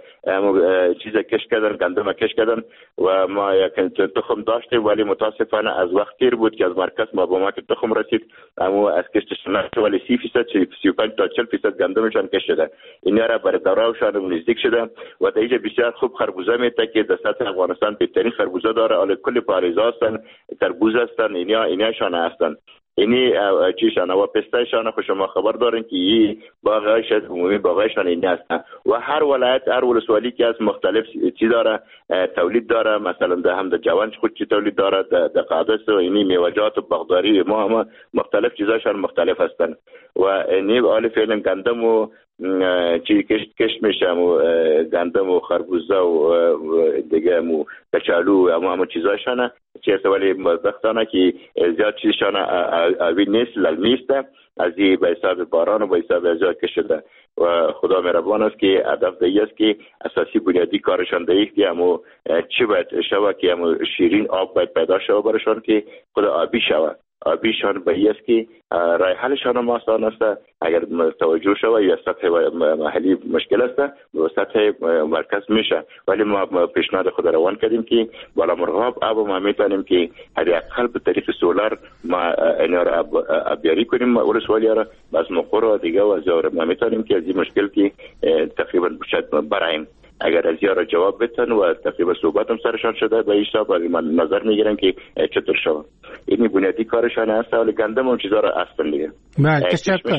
چیز کش کردن، گندم کش کردن و ما یک تخم داشتیم ولی متاسفانه از وقت تیر بود که از مرکز ما به ما که تخم رسید اما از کشتش نشد، ولی 30% 35 تا 40% گندمشان کش شده. اینا را بر دورهشان نزدیک شده و در اینجا بسیار خوب خربوزه میته که در سطح افغانستان بهترین خربوزه داره. حالا کل پاریزا هستن، تربوز هستن، ایناشان هستن. اینی چیشان و پستایشان خو شما خبر دارین که این باغایش از عمومی باغایشان این هستن و هر ولایت هر ولسوالی که از مختلف چیز داره تولید داره. مثلا ده هم در جوانج خود چی تولید داره، در قادس و اینی میوجات و باغداری ما هم مختلف چیزاشان مختلف هستن و اینی حال فعلا گندم و چی کشت میشه و گندم و خربوزه و دیگه مو کچالو همه چیزاشانه چیست، ولی مزدختانه که زیاد چیزشانه اوی نیست للمیسته از این به حساب باران و به حساب ازیاد کشده و خدا مهربان است که هدف دهی است که اساسی بنیادی کارشان دهی که همو چی باید شوه که همو شیرین آب باید پیدا شوه برشان که خدا آبی شوه. آبیشان به است که رای حلشان هم آسان است اگر توجه شوه یا سطح محلی مشکل است و سطح مرکز میشه. ولی ما پیشنهاد خود روان کردیم که بالا مرغاب آب ما میتونیم که حداقل به طریق سولار ما اینا را آبیاری کنیم ولسوالی را از مقر و دیگه و از ما میتونیم که از این مشکل که تقریبا بشد برایم اگر از یارا جواب بتن و تقریبا صحبتم سرشان شده به ایشتا ولی من نظر میگیرم که چطور شد. این بنیادی کارشان هست ولی گندم اون چیزا را اصلا دیگه. بله تشکر.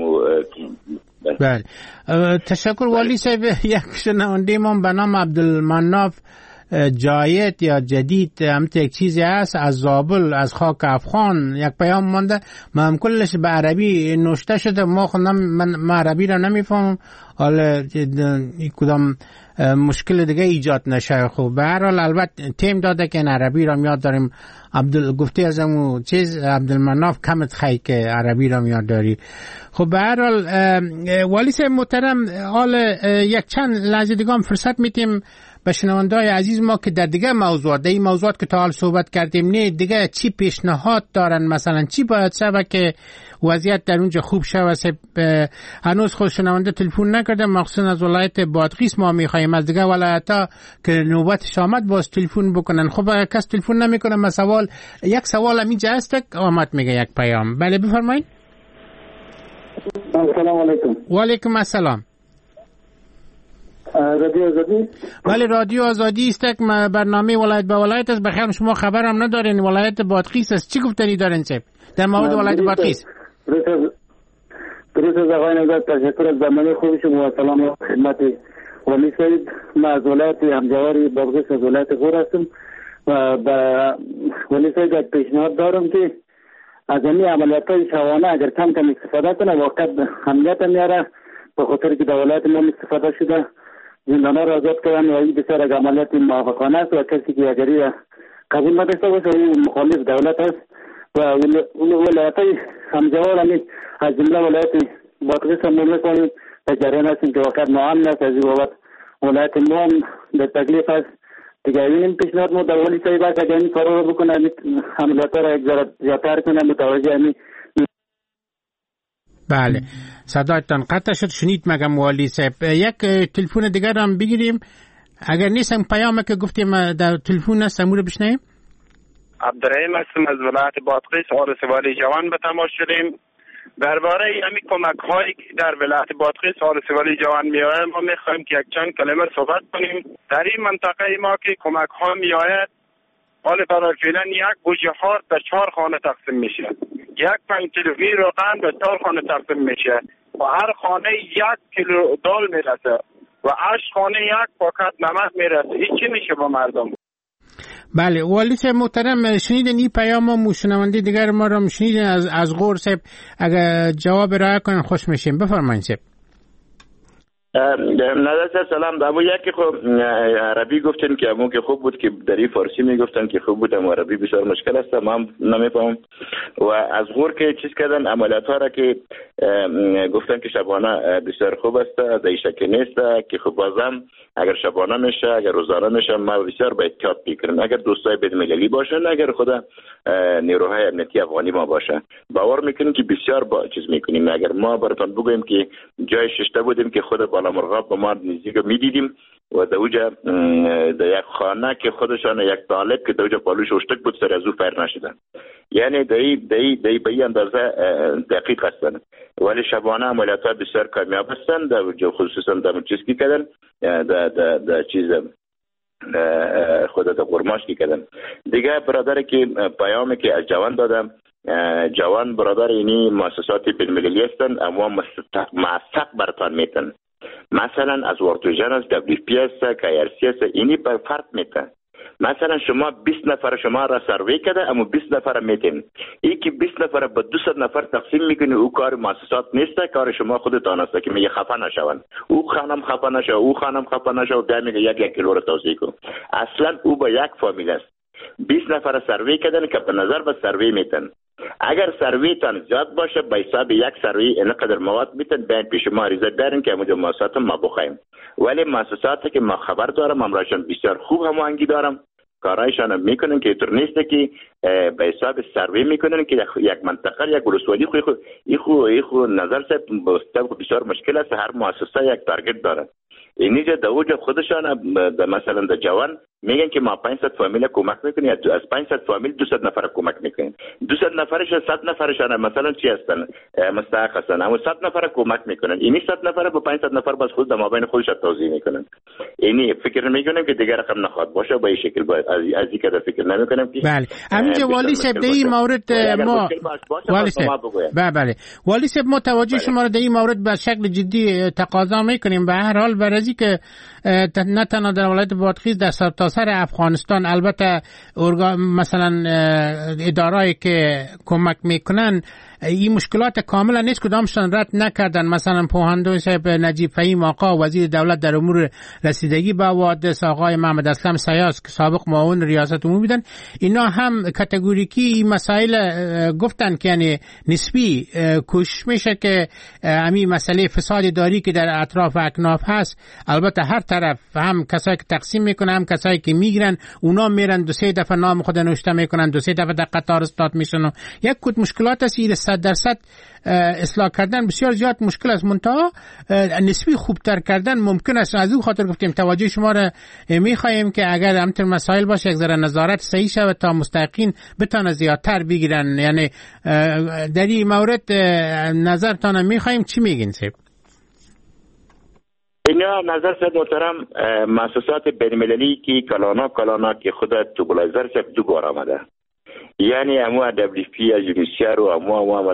بله تشکر والی صاحب. یک شنونده ما به نام عبدالمناف جایت یا جدید هم یک چیزی هست از زابل از خاک افغان یک پیام مونده، ما هم کلش به عربی نوشته شده، من عربی را نمیفهمم، حالا کدام مشکل دیگه ایجاد نشه. خب به هر حال البته تیم داده که این عربی را میاد داریم. گفتی از همون چیز عبدالمناف کمت خیلی که عربی را میاد داری. خب به هر حال والی صاحب محترم، حال یک چند لحظه دیگه هم فرصت میتیم و شنونده‌های عزیز ما که در دیگه موضوعات که تا حال صحبت کردیم نه دیگه چی پیشنهاد دارن، مثلا چی باید شود که وضعیت در اونجا خوب شود. هنوز خود شنونده تلفن نکرده، مخصوصا از ولایت بادغیس ما میخوایم از دیگه ولایت‌ها که نوبتش آمد باز تلفن بکنن. خب کس تلفن نمیکنه. یک سوال همینجا هست آمد میگه یک پیام. بله بفرمایید. السلام علیکم. و علیکم السلام. رادیو آزادی؟ بله رادیو آزادی است. برنامه ولایت به ولایت است. بخیر شما خبرم ندارین ولایت بادغیس است. چی گفتنی دارین چه در مورد ولایت بادغیس؟ درست از آقای نظر تشکر از برنامه خوب شما و سلام خدمت ولی سید. من از ولایت همجواری بادغیس از ولایت غور هستم و ولی سید یک پیشنهاد دارم که از این عملیات‌های شبانه اگر کم استفاده کنه واقعا امنیت میاره، به خاطر که در ولایت ما استفاده شده زندان‌ها را آزاد کردن و این بسیار یک عملیات موافقانه است و کسی که اگری قبول نداشته باشه او مخالف دولت است و ولایت‌های همجوار از جمله ولایت بادغیس هم می‌کنیم در جریان هستیم که واقعا ناامن است. از این بابت ولایت ما هم در تکلیف است دیگه. این پیشنهاد ما در ولی صاحب است اگر این کار رو بکنه عملیات‌ها را یک ذره زیادتر کنه متوجه همین. بله صدایتان قطع شد. شنید مگم والی صاحب. یک تلفن دیگر هم بگیریم اگر نیستم پیامه که گفتیم در تلفن است امور بشنیم. عبدالرحیم هستم از ولایت بادغیس. آرس والی جوان به تماس شدیم درباره همین کمک هایی که در ولایت بادغیس آرس والی جوان میآید. ما میخوایم که یک چند کلمه صحبت کنیم. در این منطقه ما که کمک ها میآید حال برای فعلا یک گوجه هار به 4 خانه تقسیم میشه، یک 5 کیلویی روغن به 4 خانه تقسیم میشه و هر خانه 1 کیلو دال میرسه و 8 خانه 1 پاکت نمک میرسه. این چی میشه با مردم؟ بله والی صاحب محترم شنیدین این پیام ما شنونده دیگر ما رو شنیدین از غور صاحب. اگر جواب راه کنن خوش میشیم. بفرمایید صاحب. نظر سلام. دامو یکی خب عربی گفتن که امون که خوب بود که در این فارسی میگفتن که خوب بود، اما عربی بسیار مشکل است ما هم نمیفهمم. و از غور که چیز کردن عملیات ها را که گفتن که شبانه بسیار خوب است، از این شک نیست که خب بازم اگر شبانه میشه اگر روزانه میشه ما بسیار با احتیاط بکنیم. اگر دوستای بین‌المللی باشن اگر خدا نیروهای امنیتی افغانی ما باشه باور میکنیم که بسیار با چیز میکنیم. اگر ما براتون بگویم که جای ششته بودیم که خود بالا مرغاب با ما نزدیک میدیدیم و دوجا در یک خانه که خودشان یک طالب که دوجا پالوش اشتک بود سر از او فیر نشدن. یعنی دی به این اندازه دقیق هستن. ولی شبانه عملیات ها بسیار کامیاب هستن در خصوصا در چیز کی کردن در چیز خود در قرماش کی کردن دیگه. برادر که پیامی که از جوان دادم، جوان برادر اینی مؤسسات بین‌المللی هستن اما معصق برتان میتن. مثلا از ورتوژن است، WFP است، KRC است، اینی پر فرق میتن. مثلا شما 20 نفر شما را سروی کرده اما 20 نفر میتین. این که 20 نفر به 200 نفر تقسیم میکنه او کار مؤسسات نیست، کار شما خودتان است که میگه خفه نشون. او خانم خفه نشه، او خانم خفه نشه و ده میگه یک کیلو رو توزیع کن. اصلا او با یک فامیل است. 20 نفر سروی کردن که به نظر به سروی میتن. اگر سروی تان زیاد باشه به حساب یک سروی اینقدر مواد میتن بین پیش ما عریضه دارن که همونجا مؤسسات ما بخوایم. ولی مؤسساتی که ما خبر دارم امراشان بسیار خوب هماهنگی دارم، کارایشان میکنن که اینطور نیست که به حساب سروی میکنن که یک منطقه یک ولسوالی خو نظر سے بسیار مشکل است. هر مؤسسه یک تارگت داره. اینجا دوجا خودشان مثلا در جوان میگن که ما 500 فامیل کمک میکنیم، از 500 فامیل 200 نفر کمک میکنیم. 200 نفرش 100 نفرشان مثلا چی هستن مستحق هستن اما 100 نفر کمک میکنن. اینی 100 نفر با 500 نفر باز خود در مابین خودش توزیع میکنن. اینی فکر میکنم که دیگر رقم نخواد باشه به این شکل باید از این کده فکر نمیکنم که بله همینجا والی صاحب در این مورد ما والی صاحب بله والی صاحب ما توجه شما را در این مورد به شکل جدی تقاضا میکنیم. به هر حال برای که نه تنها در ولایت بادغیس در سرتاسر افغانستان البته مثلا ادارهایی که کمک میکنن این مشکلات کاملا نیست کدامشان رد نکردن. مثلا پوهندوی صاحب نجیب فهیم آقا وزیر دولت در امور رسیدگی به حوادث، آقای محمد اسلم سیاس که سابق معاون ریاست عمومی بودن، اینا هم کاتگوریکی این مسائل گفتن که یعنی نسبی کوشش میشه که همین مسئله فساد اداری که در اطراف اکناف هست البته هر طرف هم کسایی که تقسیم میکنن هم کسایی که میگیرن اونا میرن 2-3 دفعه نام خود نوشته میکنن 2-3 دفعه در قطار استاد میشن و یک کد مشکلات است. 100% اصلاح کردن بسیار زیاد مشکل است، منتها نسبی خوبتر کردن ممکن است. از اون خاطر گفتیم توجه شما را میخواهیم که اگر همینطور مسائل باشه یک ذره نظارت صحیح شود تا مستحقین بتونه زیادتر بگیرن. یعنی در این مورد نظرتان میخواهیم، چی میگین سیب؟ اینا نظر سید محترم مؤسسات بین‌المللی که کلانا که خود توبلایزر سب 2 بار آمده، یعنی امو WFP یونیسیار و امو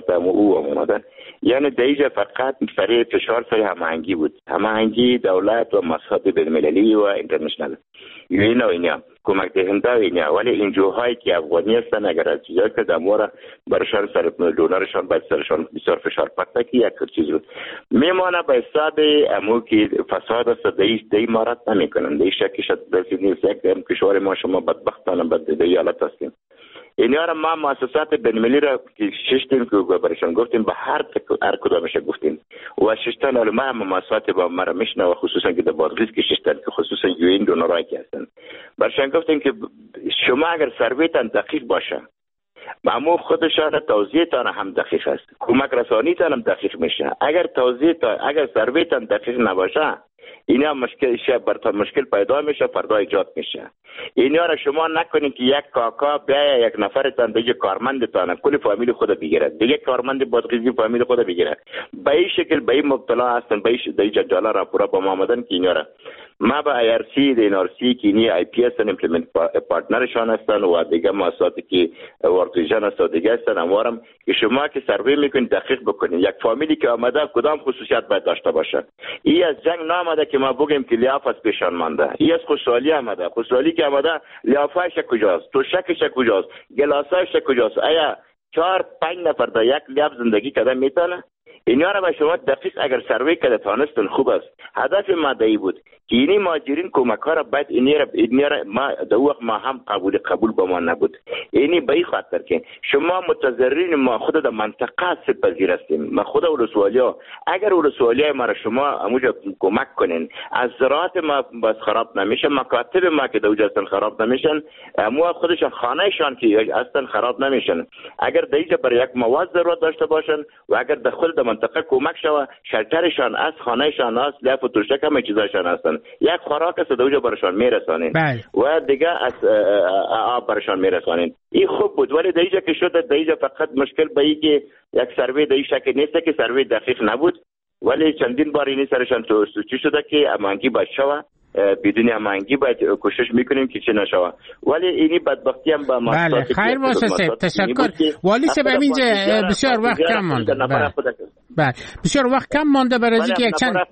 آمده، یعنی دیجا فقط فرای فشار سر هماهنگی بود، هماهنگی دولت و مؤسسات بین‌المللی و اینترنشنال اینا و اینا کمک دهنده و اینا. ولی این جوهایی که افغانی هستن اگر از چیزایی که دمورا برشان سر دونرشان باید سرشان بسیار فشار پرده که یک چیز بود میمانه به حساب امو که فساد است دی مارت نمی کنن. دی شکیشت دستی نیست یک کشور ما شما بدبختانه بد دی حالت هستیم. اینا را ما مؤسسات بین‌المللی را که ششتیم که برشان گفتیم به هر کدامش گفتیم و ششتن علما هم مؤسسات با ما را میشنه و خصوصا که در بادغیس که ششتن که خصوصا UN دونرایی که هستن برشان گفتیم که شما اگر سرویتان دقیق باشه معمول خودشان توضیحتان هم دقیق است، کمک رسانیتان هم دقیق میشه. اگر سرویتان دقیق نباشه اینا مشکل پیدا میشه، فردا ایجاد میشه. اینا را شما نکنید که یک کاکا بیا یک نفرتان دیگه کارمندتان کل فامیل خود بگیره، دیگه کارمند بادغیسی فامیل خود بگیره. به این شکل به این مبتلا هستن، به این جنجالا را پورا با ما آمدن که اینا را ما با IRC NRC که اینی IPS ایمپلمنت پارتنرشان هستن و دیگه مؤسساتی که ورتیژن هست و دیگه هستن اموارم که شما که سروی میکنید دقیق بکنید یک فامیلی که آمده کدام خصوصیت باید داشته باشه. این از جنگ نامده که ما بگیم که لیاف از پیشان مانده، این از خوشحالی آمده. خوشحالی که آمده لیافش کجاست، توشکش کجاست، گلاسایش کجاست؟ آیا 4-5 نفر در یک لیاف زندگی کردن میتونه؟ اینا را به شما دقیق اگر سروی کرده تانستن خوب است. هدف ما دایی بود که اینی ماجرین کمک ها را باید اینی را ما در وقت ما هم قبول با ما نبود. اینی به این خاطر که شما متضررین ما خود در منطقه سپذیر هستیم. ما خود ولسوالی ها اگر ولسوالی های ما را شما اموجا کمک کنین از زراعت ما بس خراب نمیشه، مکاتب ما که دوجه هستن خراب نمیشن، امو خودشان خانهشان که هستن خراب نمیشن. اگر دیجا برای یک مواد ضرورت داشته باشن و اگر داخل در منطقه کمک شوه شلترشان از خانهشان است لیاف و ترشک همه چیزاشان هستن، یک خوراک است دوجا برشان میرسانین و دیگه از آب برشان میرسانین. این خوب بود. ولی دیجا که شد دیجا فقط مشکل به این که یک سروی دیجا شکل نیست که سروی دقیق نبود، ولی چندین بار اینی سرشان تو چی شده که امانگی باید شوه، بدون امانگی باید کوشش میکنیم که چه نشوه. ولی اینی بدبختی هم با بله خیر باشه سید. تشکر والی سب اینجا بسیار وقت کم مانده. بله بسیار وقت کم مانده برای اینکه یک چند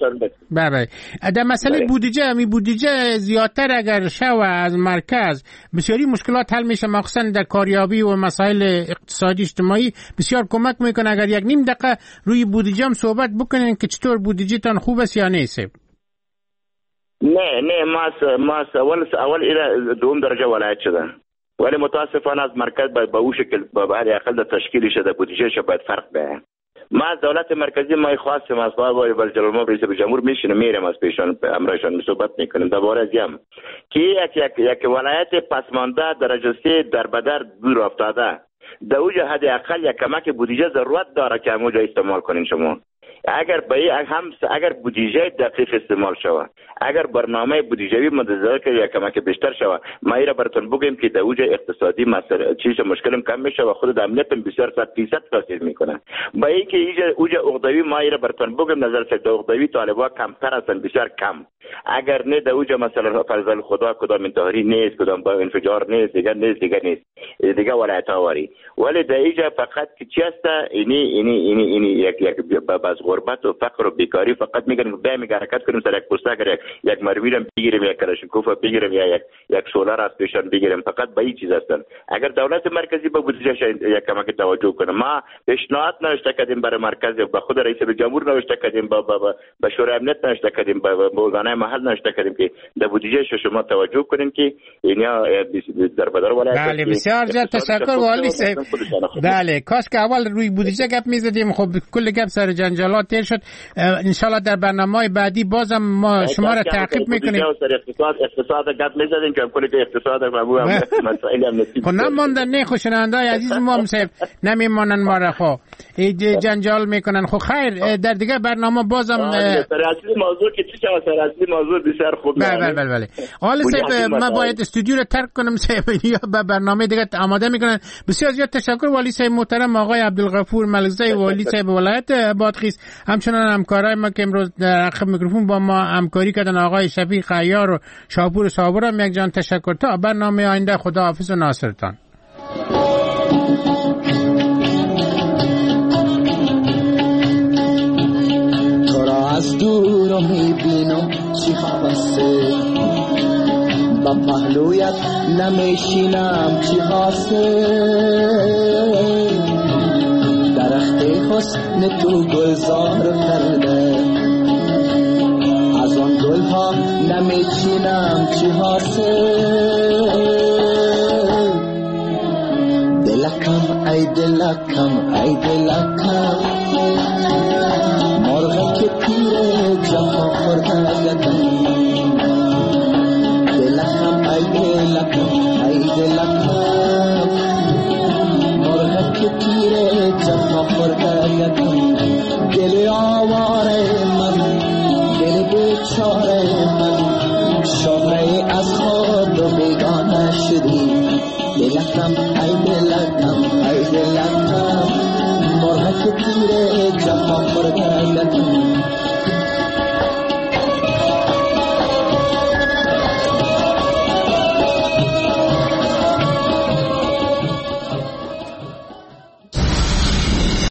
بله در مسئله بودجه می بودجه زیادتر اگر شوه از مرکز بسیاری مشکلات حل میشه، مخصوصا در کاریابی و مسائل اقتصادی اجتماعی بسیار کمک میکنه. اگر یک نیم دقیقه روی بودجه هم صحبت بکنین که چطور بودجه تان خوب است یا نه سید؟ نه ما اول ایره دوم درجه ولایت شده، ولی متاسفانه از مرکز باید به او شکل به هر اقل در تشکیل شده بودجهش باید فرق به. ما از دولت مرکزی ما خواستیم از ولی جلال رئیس جمهور میشینه میرم از پیشان امرشان صحبت میکنیم درباره ازم که یک ولایت پسمانده درجه 3 در بدر دور افتاده در اوجه حد اقل یک کمک بودجه ضرورت داره که همونجا استعمال کنین شما. اگر بودجه دقیق استعمال شود، اگر برنامه بودجه‌ای مدرسه که یک کمک بیشتر شود، ما ایرا براتون بگیم که در اوج اقتصادی مسئله چیز مشکلم کم میشه و خود امنیت بسیار 100% تاثیر میکنه. با اینکه اوج عقدوی ما ایرا براتون بگیم نظر سید عقدوی طالبا کمتر هستن، بسیار کم. اگر نه در اوج مثلا فرض خدا کدام انتحاری نیست، کدام با انفجار نیست، دیگه ولایت آوری. ولی در اینجا فقط که چی هست اینی یک باز غربت و فقر و بیکاری فقط میگن به می حرکت کنیم سر یک پوسته اگر یک مرویرم بگیریم یک کلاشینکوف بگیریم یا یک سولار از پیشان بگیریم، فقط به این چیز هستن. اگر دولت مرکزی به بودجهش یک کمک توجه کنه، ما پیشنهاد نوشته کردیم برای مرکز، به خود رئیس جمهور نوشته کردیم، به شورای امنیت نوشته کردیم، به مولانا محل نوشته کردیم که در بودجهش شما توجه کنین که اینا در بدر ولایت. بله بسیار زیاد تشکر والی صاحب. بله کاش که اول روی بودجه گپ میزدیم، خب کل گپ سر جنجالات تیر شد. انشالله در برنامه‌های بعدی بازم ما شما را تعقیب میکنیم. اقتصاد گپ می‌زدیم که کلی که اقتصاد مبو هم مسائلی هم نصیب. خب نماندن نه خوشنوندای عزیز ما هم صاحب نمیمونن ما را خو جنجال میکنن. خب خیر در دیگه برنامه بازم اصلی موضوع که چی شد اصلی موضوع بسیار خوب. بله حالا صاحب ما باید استودیو رو ترک کنم صاحب یا به برنامه دیگه آماده میکنن. بسیار زیاد تشکر والی صاحب محترم آقای عبدالغفور ملکزی والی صاحب ولایت بادغیس. همچنان همکارای ما که امروز در عقب میکروفون با ما همکاری کردن آقای شفیق عیار و شاپور صابر هم یک جان تشکر. تا برنامه آینده خداحافظ و ناصرتان. تو را از دور میبینم چی حاسه با پهلویت نمیشینم چی حاسه درخت حسن تو گلزار کرده از آن گلها نمیچینم چی حاصل دلکم ای دلکم ای دلکم مرغ که پیر جفا خورده یکم دلکم ای دلکم ای دلکم مرغ که پیر جفا خورده یکم دل آواره من دل بیچاره من شهره از خود و بیگانه شدی دلکم ای دلکم ای دلکم مرغ که پیر جفا خورده